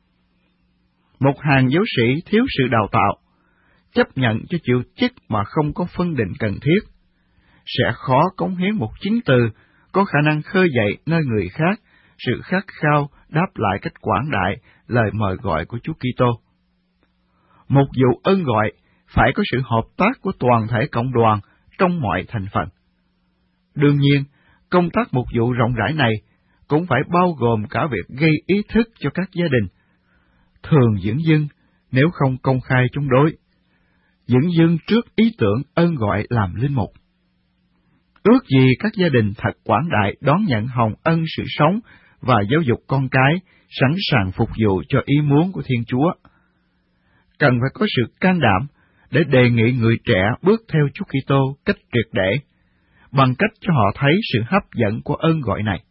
Một hàng giáo sĩ thiếu sự đào tạo, chấp nhận cho chịu chức mà không có phân định cần thiết, sẽ khó cống hiến một chứng từ có khả năng khơi dậy nơi người khác sự khát khao đáp lại cách quảng đại lời mời gọi của Chúa Kitô. Một vụ ơn gọi phải có sự hợp tác của toàn thể cộng đoàn trong mọi thành phần. Đương nhiên, công tác mục vụ rộng rãi này cũng phải bao gồm cả việc gây ý thức cho các gia đình, thường dưỡng dưng nếu không công khai chống đối, dưỡng dưng trước ý tưởng ơn gọi làm linh mục. Ước gì các gia đình thật quảng đại đón nhận hồng ân sự sống và giáo dục con cái, sẵn sàng phục vụ cho ý muốn của Thiên Chúa. Cần phải có sự can đảm để đề nghị người trẻ bước theo Chúa Kitô cách triệt để, bằng cách cho họ thấy sự hấp dẫn của ơn gọi này.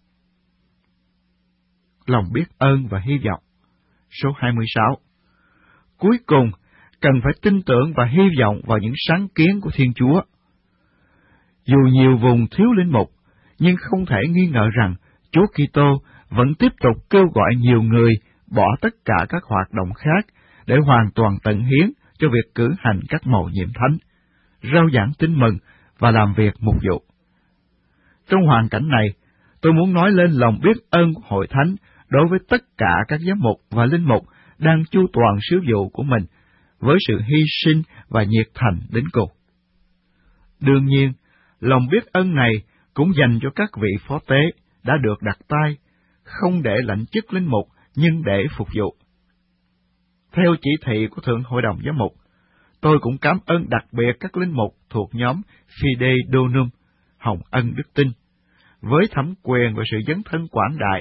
Lòng biết ơn và hy vọng. Số 26. Cuối cùng, cần phải tin tưởng và hy vọng vào những sáng kiến của Thiên Chúa. Dù nhiều vùng thiếu linh mục, nhưng không thể nghi ngờ rằng Chúa Kitô vẫn tiếp tục kêu gọi nhiều người bỏ tất cả các hoạt động khác để hoàn toàn tận hiến cho việc cử hành các mầu nhiệm thánh, rao giảng tin mừng và làm việc mục vụ. Trong hoàn cảnh này, tôi muốn nói lên lòng biết ơn của Hội Thánh đối với tất cả các giám mục và linh mục đang chu toàn sứ vụ của mình với sự hy sinh và nhiệt thành đến cùng. Đương nhiên, lòng biết ơn này cũng dành cho các vị phó tế đã được đặt tay, không để lãnh chức linh mục nhưng để phục vụ. Theo chỉ thị của Thượng Hội đồng Giám mục, tôi cũng cảm ơn đặc biệt các linh mục thuộc nhóm Fide Donum, Hồng Ân Đức Tin, với thẩm quyền và sự dấn thân quảng đại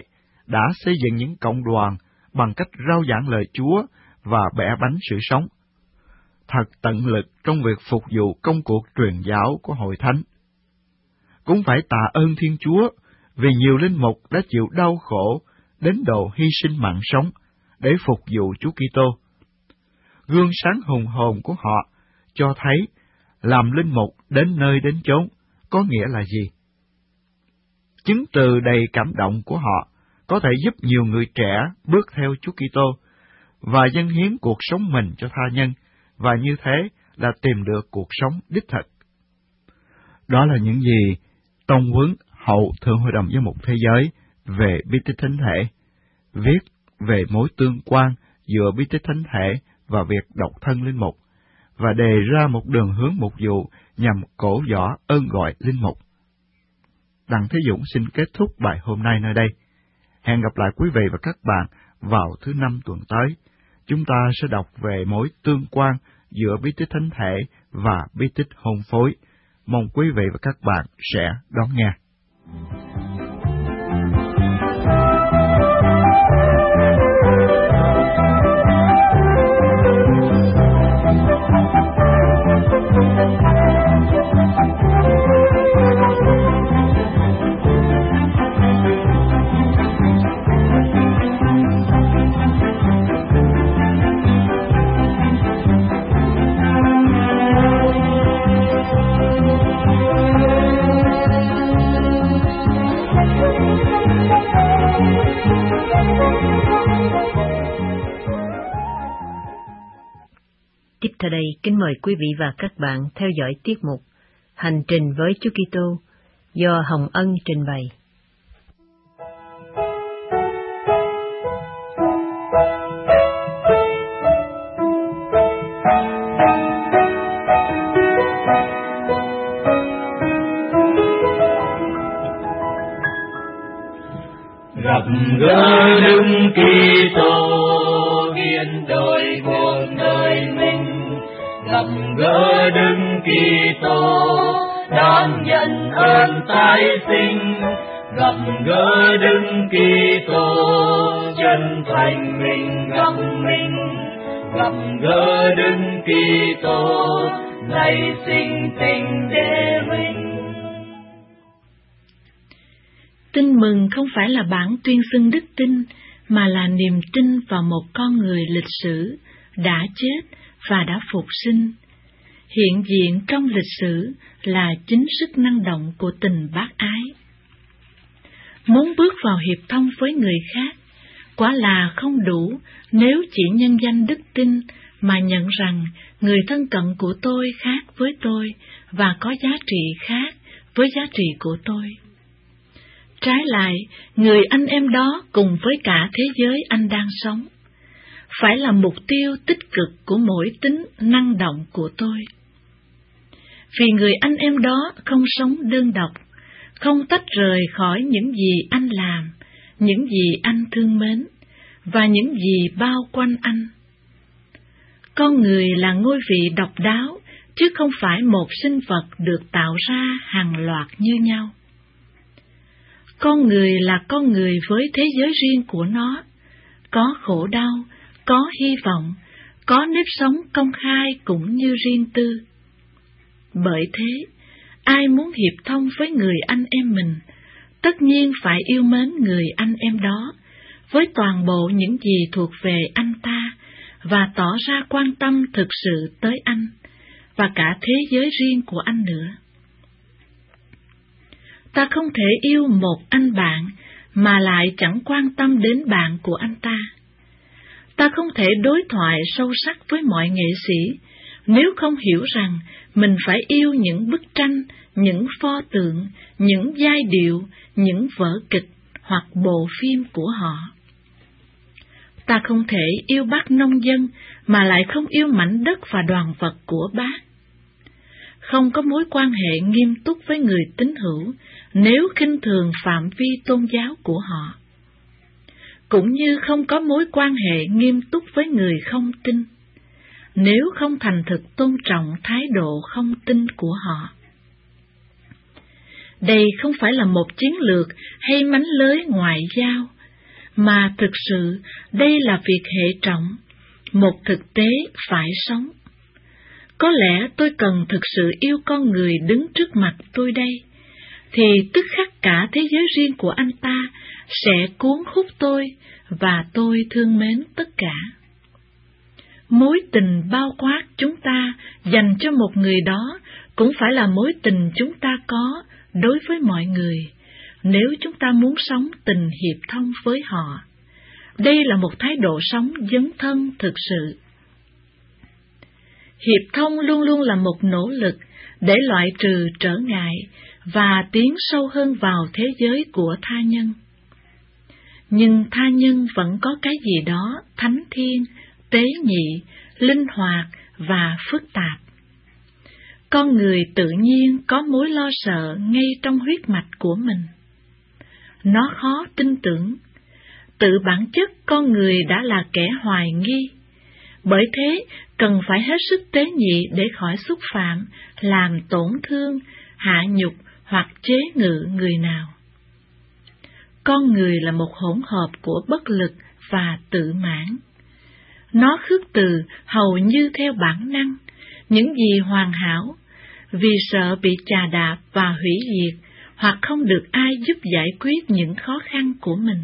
đã xây dựng những cộng đoàn bằng cách rao giảng lời Chúa và bẻ bánh sự sống. Thật tận lực trong việc phục vụ công cuộc truyền giáo của Hội Thánh. Cũng phải tạ ơn Thiên Chúa vì nhiều linh mục đã chịu đau khổ đến độ hy sinh mạng sống để phục vụ Chúa Kitô. Gương sáng hùng hồn của họ cho thấy làm linh mục đến nơi đến chốn có nghĩa là gì. Chứng từ đầy cảm động của họ có thể giúp nhiều người trẻ bước theo Chúa Kitô và dâng hiến cuộc sống mình cho tha nhân, và như thế là tìm được cuộc sống đích thực. Đó là những gì Tông huấn Hậu Thượng Hội đồng Giám mục Thế giới về bí tích thánh thể, viết về mối tương quan giữa bí tích thánh thể và việc độc thân linh mục, và đề ra một đường hướng mục vụ nhằm cổ võ ơn gọi linh mục. Đặng Thế Dũng xin kết thúc bài hôm nay nơi đây. Hẹn gặp lại quý vị và các bạn vào thứ Năm tuần tới. Chúng ta sẽ đọc về mối tương quan giữa bí tích thánh thể và bí tích hôn phối. Mong quý vị và các bạn sẽ đón nghe. Tiếp theo đây, kính mời quý vị và các bạn theo dõi tiết mục Hành trình với Chúa Kitô do Hồng Ân trình bày. Gặp gỡ Đức Kitô biến đổi cuộc đời mình, gặp gỡ Đức Kitô đang nhận ơn tái sinh, gặp gỡ Đức Kitô chân thành mình gặp mình, gặp gỡ Đức Kitô nảy sinh tình để mình. Tin mừng không phải là bản tuyên xưng đức tin, mà là niềm tin vào một con người lịch sử đã chết và đã phục sinh. Hiện diện trong lịch sử là chính sức năng động của tình bác ái. Muốn bước vào hiệp thông với người khác, quả là không đủ nếu chỉ nhân danh đức tin mà nhận rằng người thân cận của tôi khác với tôi và có giá trị khác với giá trị của tôi. Trái lại, người anh em đó cùng với cả thế giới anh đang sống, phải là mục tiêu tích cực của mỗi tính năng động của tôi. Vì người anh em đó không sống đơn độc, không tách rời khỏi những gì anh làm, những gì anh thương mến, và những gì bao quanh anh. Con người là ngôi vị độc đáo, chứ không phải một sinh vật được tạo ra hàng loạt như nhau. Con người là con người với thế giới riêng của nó, có khổ đau, có hy vọng, có nếp sống công khai cũng như riêng tư. Bởi thế, ai muốn hiệp thông với người anh em mình, tất nhiên phải yêu mến người anh em đó, với toàn bộ những gì thuộc về anh ta, và tỏ ra quan tâm thực sự tới anh, và cả thế giới riêng của anh nữa. Ta không thể yêu một anh bạn mà lại chẳng quan tâm đến bạn của anh ta. Ta không thể đối thoại sâu sắc với mọi nghệ sĩ nếu không hiểu rằng mình phải yêu những bức tranh, những pho tượng, những giai điệu, những vở kịch hoặc bộ phim của họ. Ta không thể yêu bác nông dân mà lại không yêu mảnh đất và đoàn vật của bác. Không có mối quan hệ nghiêm túc với người tín hữu nếu khinh thường phạm vi tôn giáo của họ, cũng như không có mối quan hệ nghiêm túc với người không tin nếu không thành thực tôn trọng thái độ không tin của họ. Đây không phải là một chiến lược hay mánh lới ngoại giao, mà thực sự đây là việc hệ trọng, một thực tế phải sống. Có lẽ tôi cần thực sự yêu con người đứng trước mặt tôi đây, thì tức khắc cả thế giới riêng của anh ta sẽ cuốn hút tôi, và tôi thương mến tất cả. Mối tình bao quát chúng ta dành cho một người đó cũng phải là mối tình chúng ta có đối với mọi người, nếu chúng ta muốn sống tình hiệp thông với họ. Đây là một thái độ sống dấn thân thực sự. Hiệp thông luôn luôn là một nỗ lực để loại trừ trở ngại và tiến sâu hơn vào thế giới của tha nhân. Nhưng tha nhân vẫn có cái gì đó thánh thiêng, tế nhị, linh hoạt và phức tạp. Con người tự nhiên có mối lo sợ ngay trong huyết mạch của mình. Nó khó tin tưởng. Tự bản chất con người đã là kẻ hoài nghi. Bởi thế, cần phải hết sức tế nhị để khỏi xúc phạm, làm tổn thương, hạ nhục hoặc chế ngự người nào. Con người là một hỗn hợp của bất lực và tự mãn. Nó khước từ hầu như theo bản năng, những gì hoàn hảo, vì sợ bị chà đạp và hủy diệt, hoặc không được ai giúp giải quyết những khó khăn của mình.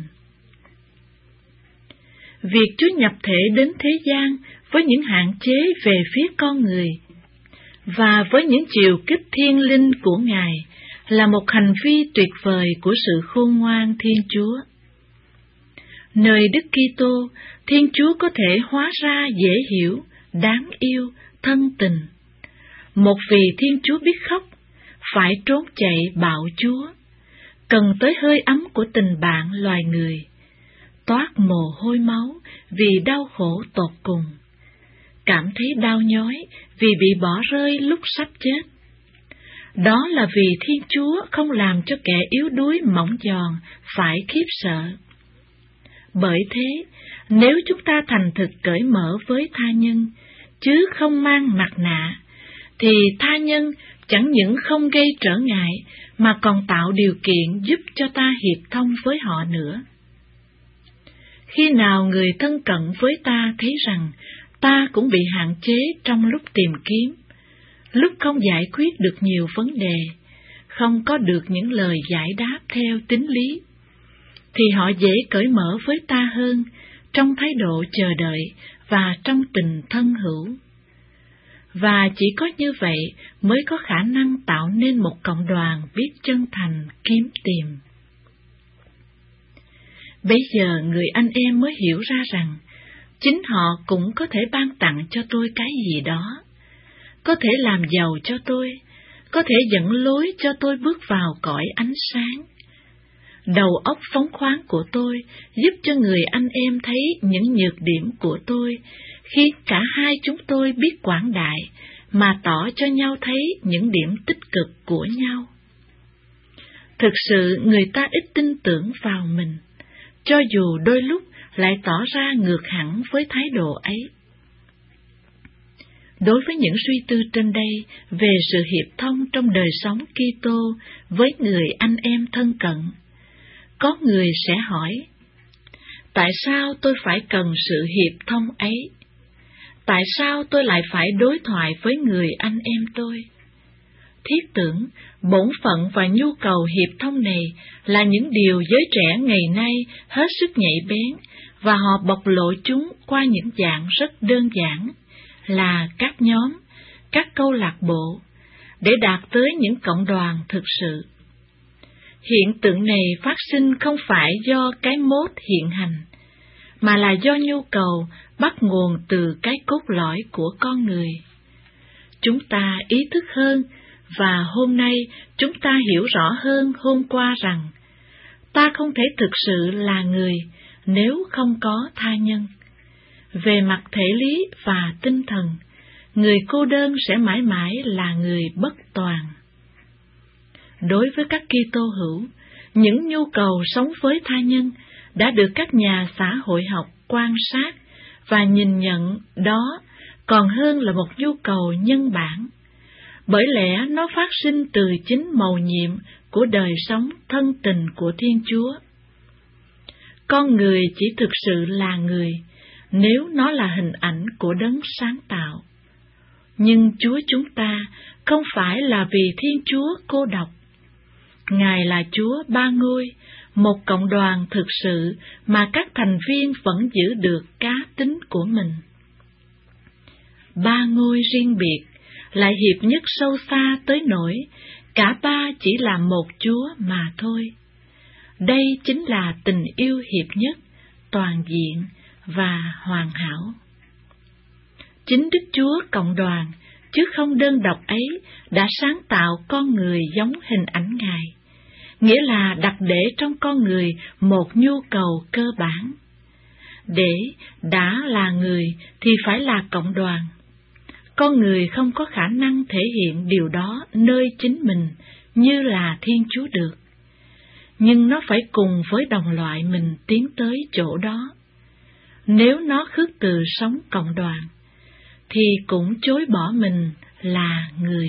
Việc Chúa nhập thể đến thế gian với những hạn chế về phía con người và với những chiều kích thiên linh của Ngài là một hành vi tuyệt vời của sự khôn ngoan Thiên Chúa. Nơi Đức Kitô, Thiên Chúa có thể hóa ra dễ hiểu, đáng yêu, thân tình. Một vì Thiên Chúa biết khóc, phải trốn chạy bạo Chúa, cần tới hơi ấm của tình bạn loài người, toát mồ hôi máu vì đau khổ tột cùng, cảm thấy đau nhói vì bị bỏ rơi lúc sắp chết. Đó là vì Thiên Chúa không làm cho kẻ yếu đuối mỏng giòn phải khiếp sợ. Bởi thế, nếu chúng ta thành thực cởi mở với tha nhân, chứ không mang mặt nạ, thì tha nhân chẳng những không gây trở ngại, mà còn tạo điều kiện giúp cho ta hiệp thông với họ nữa. Khi nào người thân cận với ta thấy rằng ta cũng bị hạn chế trong lúc tìm kiếm, lúc không giải quyết được nhiều vấn đề, không có được những lời giải đáp theo tín lý, thì họ dễ cởi mở với ta hơn trong thái độ chờ đợi và trong tình thân hữu. Và chỉ có như vậy mới có khả năng tạo nên một cộng đoàn biết chân thành kiếm tìm. Bây giờ người anh em mới hiểu ra rằng chính họ cũng có thể ban tặng cho tôi cái gì đó, có thể làm giàu cho tôi, có thể dẫn lối cho tôi bước vào cõi ánh sáng. Đầu óc phóng khoáng của tôi giúp cho người anh em thấy những nhược điểm của tôi, khiến cả hai chúng tôi biết quảng đại mà tỏ cho nhau thấy những điểm tích cực của nhau. Thực sự người ta ít tin tưởng vào mình, cho dù đôi lúc lại tỏ ra ngược hẳn với thái độ ấy. Đối với những suy tư trên đây về sự hiệp thông trong đời sống Kitô với người anh em thân cận, có người sẽ hỏi, tại sao tôi phải cần sự hiệp thông ấy? Tại sao tôi lại phải đối thoại với người anh em tôi? Thiết tưởng, bổn phận và nhu cầu hiệp thông này là những điều giới trẻ ngày nay hết sức nhạy bén, và họ bộc lộ chúng qua những dạng rất đơn giản, là các nhóm, các câu lạc bộ, để đạt tới những cộng đoàn thực sự. Hiện tượng này phát sinh không phải do cái mốt hiện hành, mà là do nhu cầu bắt nguồn từ cái cốt lõi của con người. Chúng ta ý thức hơn, và hôm nay chúng ta hiểu rõ hơn hôm qua rằng ta không thể thực sự là người nếu không có tha nhân. Về mặt thể lý và tinh thần, người cô đơn sẽ mãi mãi là người bất toàn. Đối với các Kitô hữu, những nhu cầu sống với tha nhân đã được các nhà xã hội học quan sát và nhìn nhận đó còn hơn là một nhu cầu nhân bản, bởi lẽ nó phát sinh từ chính mầu nhiệm của đời sống thân tình của Thiên Chúa. con người chỉ thực sự là người nếu nó là hình ảnh của đấng sáng tạo. Nhưng Chúa chúng ta không phải là vì Thiên Chúa cô độc. Ngài là Chúa ba ngôi, một cộng đoàn thực sự mà các thành viên vẫn giữ được cá tính của mình. Ba ngôi riêng biệt, lại hiệp nhất sâu xa tới nỗi cả ba chỉ là một Chúa mà thôi. Đây chính là tình yêu hiệp nhất, toàn diện và hoàn hảo. Chính Đức Chúa cộng đoàn, chứ không đơn độc ấy, đã sáng tạo con người giống hình ảnh Ngài, nghĩa là đặt để trong con người một nhu cầu cơ bản. Để đã là người thì phải là cộng đoàn. Con người không có khả năng thể hiện điều đó nơi chính mình như là Thiên Chúa được, nhưng nó phải cùng với đồng loại mình tiến tới chỗ đó. Nếu nó khước từ sống cộng đoàn, thì cũng chối bỏ mình là người.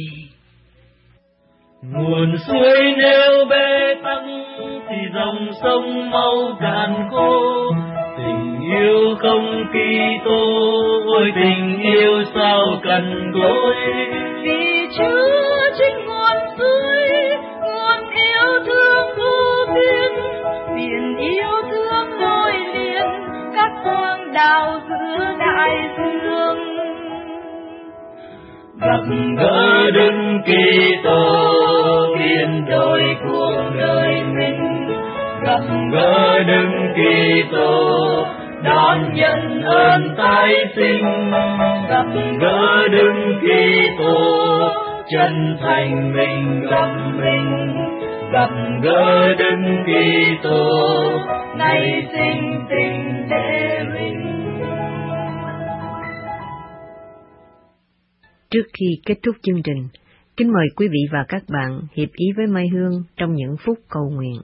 Nguồn suối nếu bê tắc thì dòng sông mau cạn khô. Tình yêu không Kitô, ôi tình yêu sao cằn cỗi. Vì Chúa chính nguồn suối, nguồn yêu thương vô biên, biển yêu thương nối liền các quang đảo giữa đại dương. Gặp gỡ Đức Kitô biến đổi cuộc đời mình, gặp gỡ Đức Kitô đón nhận ơn tái sinh, gặp gỡ Đức Kitô chân thành mình gặp mình, gặp gỡ Đức Kitô nay sinh tình để mình. Trước khi kết thúc chương trình, kính mời quý vị và các bạn hiệp ý với Mai Hương trong những phút cầu nguyện.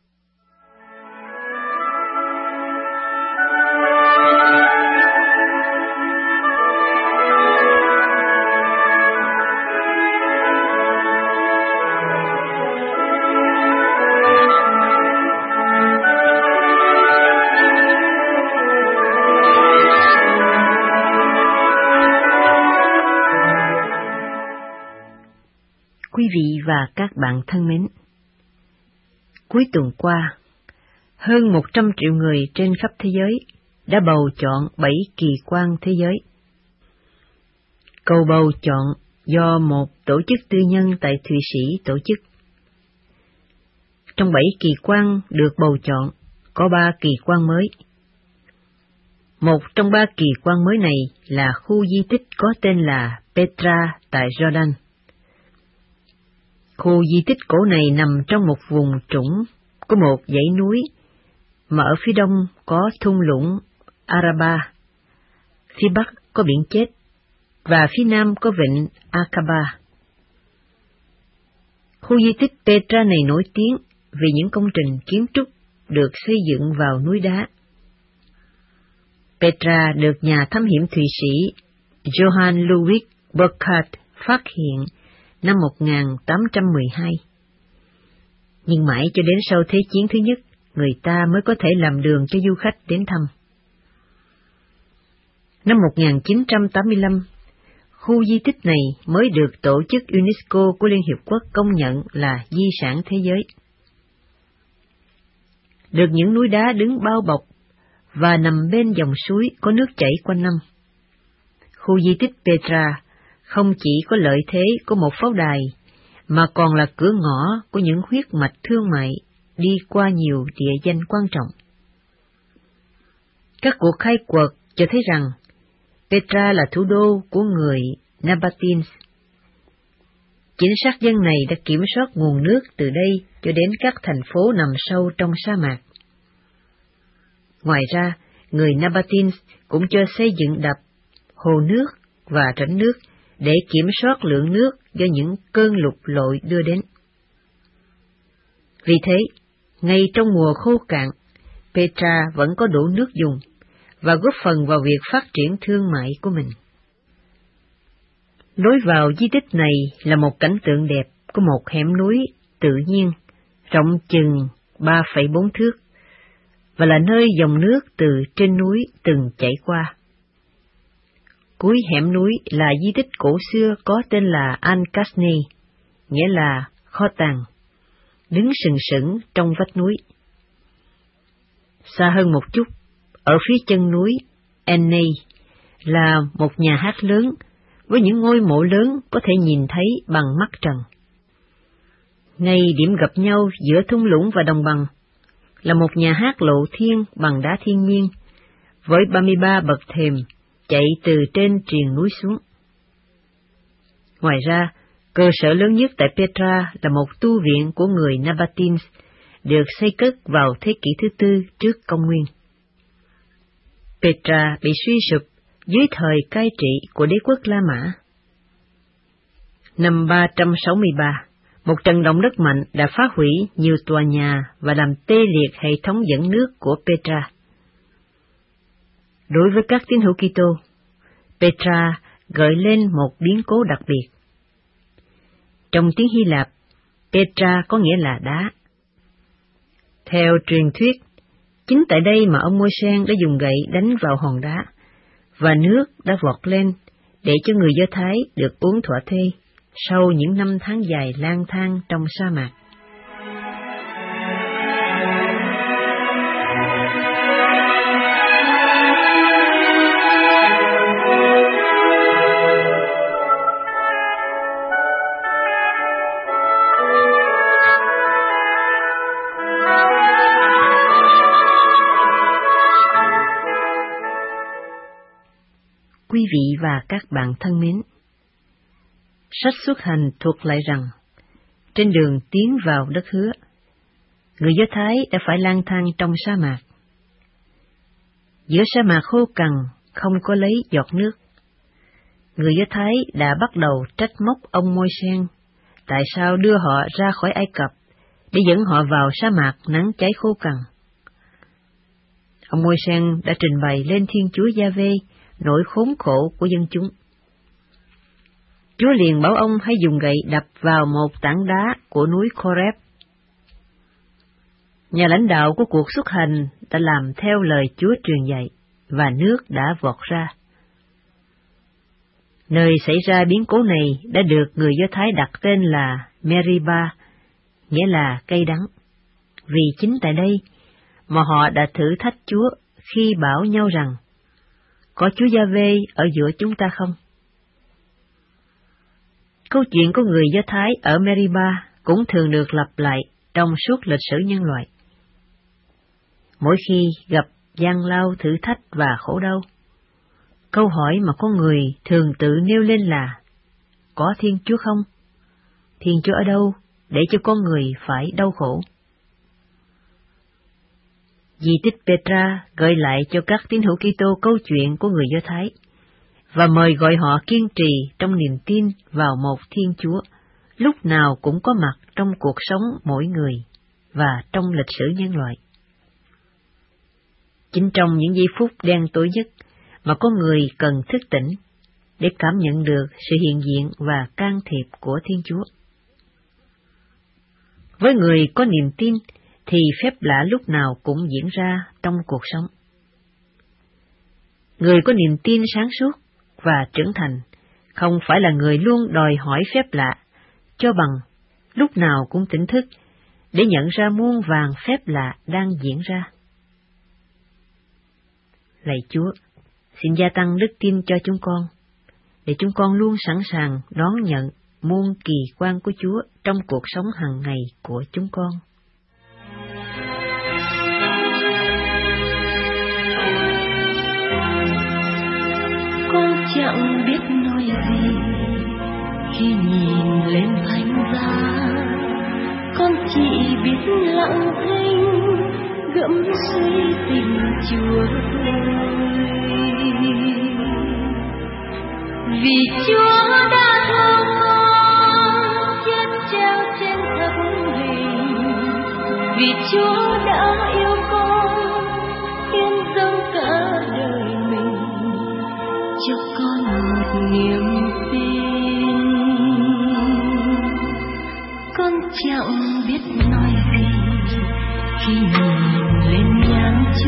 Quý vị và các bạn thân mến, cuối tuần qua, hơn 100 triệu người trên khắp thế giới đã bầu chọn 7 kỳ quan thế giới. Cầu bầu chọn do một tổ chức tư nhân tại Thụy Sĩ tổ chức. Trong 7 kỳ quan được bầu chọn, có 3 kỳ quan mới. Một trong 3 kỳ quan mới này là khu di tích có tên là Petra tại Jordan. Khu di tích cổ này nằm trong một vùng trũng, có một dãy núi, mà ở phía đông có thung lũng Araba, phía bắc có biển chết, và phía nam có vịnh Aqaba. Khu di tích Petra này nổi tiếng vì những công trình kiến trúc được xây dựng vào núi đá. Petra được nhà thám hiểm Thụy Sĩ Johann Ludwig Burckhardt phát hiện năm 1812. Nhưng mãi cho đến sau Thế chiến thứ nhất, người ta mới có thể làm đường cho du khách đến thăm. Năm 1985, khu di tích này mới được Tổ chức UNESCO của Liên Hiệp Quốc công nhận là di sản thế giới. Được những núi đá đứng bao bọc và nằm bên dòng suối có nước chảy quanh năm. Khu di tích Petra không chỉ có lợi thế của một pháo đài, mà còn là cửa ngõ của những huyết mạch thương mại đi qua nhiều địa danh quan trọng. Các cuộc khai quật cho thấy rằng Petra là thủ đô của người Nabateans. Chính xác dân này đã kiểm soát nguồn nước từ đây cho đến các thành phố nằm sâu trong sa mạc. Ngoài ra, người Nabateans cũng cho xây dựng đập, hồ nước và rãnh nước để kiểm soát lượng nước do những cơn lụt lội đưa đến. Vì thế, ngay trong mùa khô cạn, Petra vẫn có đủ nước dùng và góp phần vào việc phát triển thương mại của mình. Lối vào di tích này là một cảnh tượng đẹp của một hẻm núi tự nhiên, rộng chừng 3,4 thước, và là nơi dòng nước từ trên núi từng chảy qua. Cuối hẻm núi là di tích cổ xưa có tên là Al-Kasni, nghĩa là kho tàng, đứng sừng sững trong vách núi. Xa hơn một chút, ở phía chân núi Eni là một nhà hát lớn với những ngôi mộ lớn có thể nhìn thấy bằng mắt trần. Ngay điểm gặp nhau giữa thung lũng và đồng bằng là một nhà hát lộ thiên bằng đá thiên nhiên, với 33 bậc thềm chạy từ trên triền núi xuống. Ngoài ra, cơ sở lớn nhất tại Petra là một tu viện của người Nabateans, được xây cất vào thế kỷ thứ 4 trước công nguyên. Petra bị suy sụp dưới thời cai trị của đế quốc La Mã. Năm 363, một trận động đất mạnh đã phá hủy nhiều tòa nhà và làm tê liệt hệ thống dẫn nước của Petra. Đối với các tín hữu Kitô, Petra gợi lên một biến cố đặc biệt. Trong tiếng Hy Lạp, Petra có nghĩa là đá. Theo truyền thuyết, chính tại đây mà ông Môi-sen đã dùng gậy đánh vào hòn đá, và nước đã vọt lên để cho người Do Thái được uống thỏa thuê sau những năm tháng dài lang thang trong sa mạc. Quý vị và các bạn thân mến, sách Xuất Hành thuật lại rằng, trên đường tiến vào đất hứa, người Do Thái đã phải lang thang trong sa mạc. Giữa sa mạc khô cằn, không có lấy giọt nước, người Do Thái đã bắt đầu trách móc ông Môi-sen tại sao đưa họ ra khỏi Ai Cập để dẫn họ vào sa mạc nắng cháy khô cằn. Ông Môi-sen đã trình bày lên Thiên Chúa Gia-vê nỗi khốn khổ của dân chúng. Chúa liền bảo ông hãy dùng gậy đập vào một tảng đá của núi Khoreb. Nhà lãnh đạo của cuộc xuất hành đã làm theo lời Chúa truyền dạy, và nước đã vọt ra. Nơi xảy ra biến cố này đã được người Do Thái đặt tên là Meribah, nghĩa là cây đắng, vì chính tại đây mà họ đã thử thách Chúa khi bảo nhau rằng, có Chúa Gia-vê ở giữa chúng ta không? Câu chuyện của người Do Thái ở Meribah cũng thường được lặp lại trong suốt lịch sử nhân loại. Mỗi khi gặp gian lao, thử thách và khổ đau, câu hỏi mà con người thường tự nêu lên là, có Thiên Chúa không? Thiên Chúa ở đâu để cho con người phải đau khổ? Di tích Petra gợi lại cho các tín hữu Kitô câu chuyện của người Do Thái, và mời gọi họ kiên trì trong niềm tin vào một Thiên Chúa, lúc nào cũng có mặt trong cuộc sống mỗi người và trong lịch sử nhân loại. Chính trong những giây phút đen tối nhất mà con người cần thức tỉnh để cảm nhận được sự hiện diện và can thiệp của Thiên Chúa. Với người có niềm tin thì phép lạ lúc nào cũng diễn ra trong cuộc sống. Người có niềm tin sáng suốt và trưởng thành không phải là người luôn đòi hỏi phép lạ, cho bằng lúc nào cũng tỉnh thức để nhận ra muôn vàn phép lạ đang diễn ra. Lạy Chúa, xin gia tăng đức tin cho chúng con, để chúng con luôn sẵn sàng đón nhận muôn kỳ quan của Chúa trong cuộc sống hàng ngày của chúng con. Con chẳng biết nói gì khi nhìn lên thánh giá, con chỉ biết lặng thinh gẫm suy tình Chúa thôi. Vì Chúa đã thương con chết treo trên thập hình, vì Chúa đã yêu con hiến dâng cả đời mình cho con một niềm tin. Con chẳng biết nói gì khi nhìn lên nhan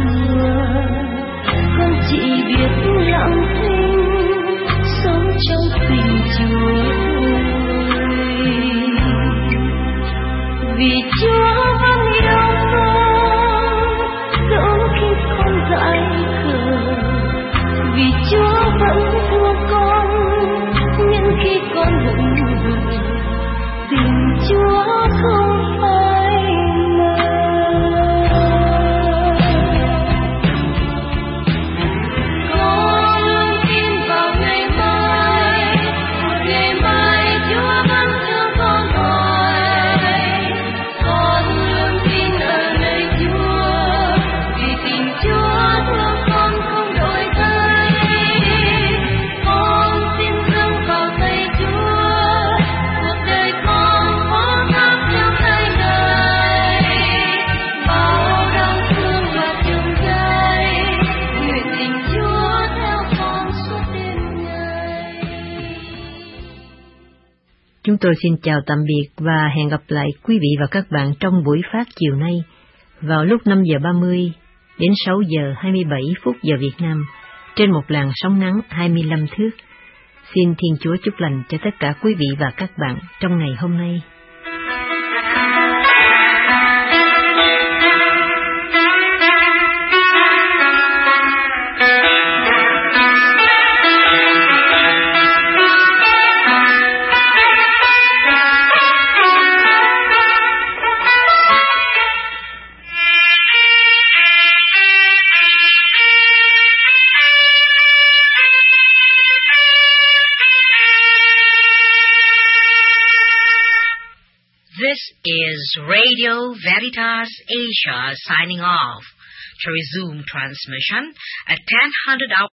chúng tôi xin chào tạm biệt và hẹn gặp lại quý vị và các bạn trong buổi phát chiều nay vào lúc 5 giờ 30 đến 6 giờ 27 phút giờ Việt Nam trên một làn sóng ngắn 25 thước. Xin Thiên Chúa chúc lành cho tất cả quý vị và các bạn trong ngày hôm nay. This is Radio Veritas Asia signing off to resume transmission at 10:00 hours.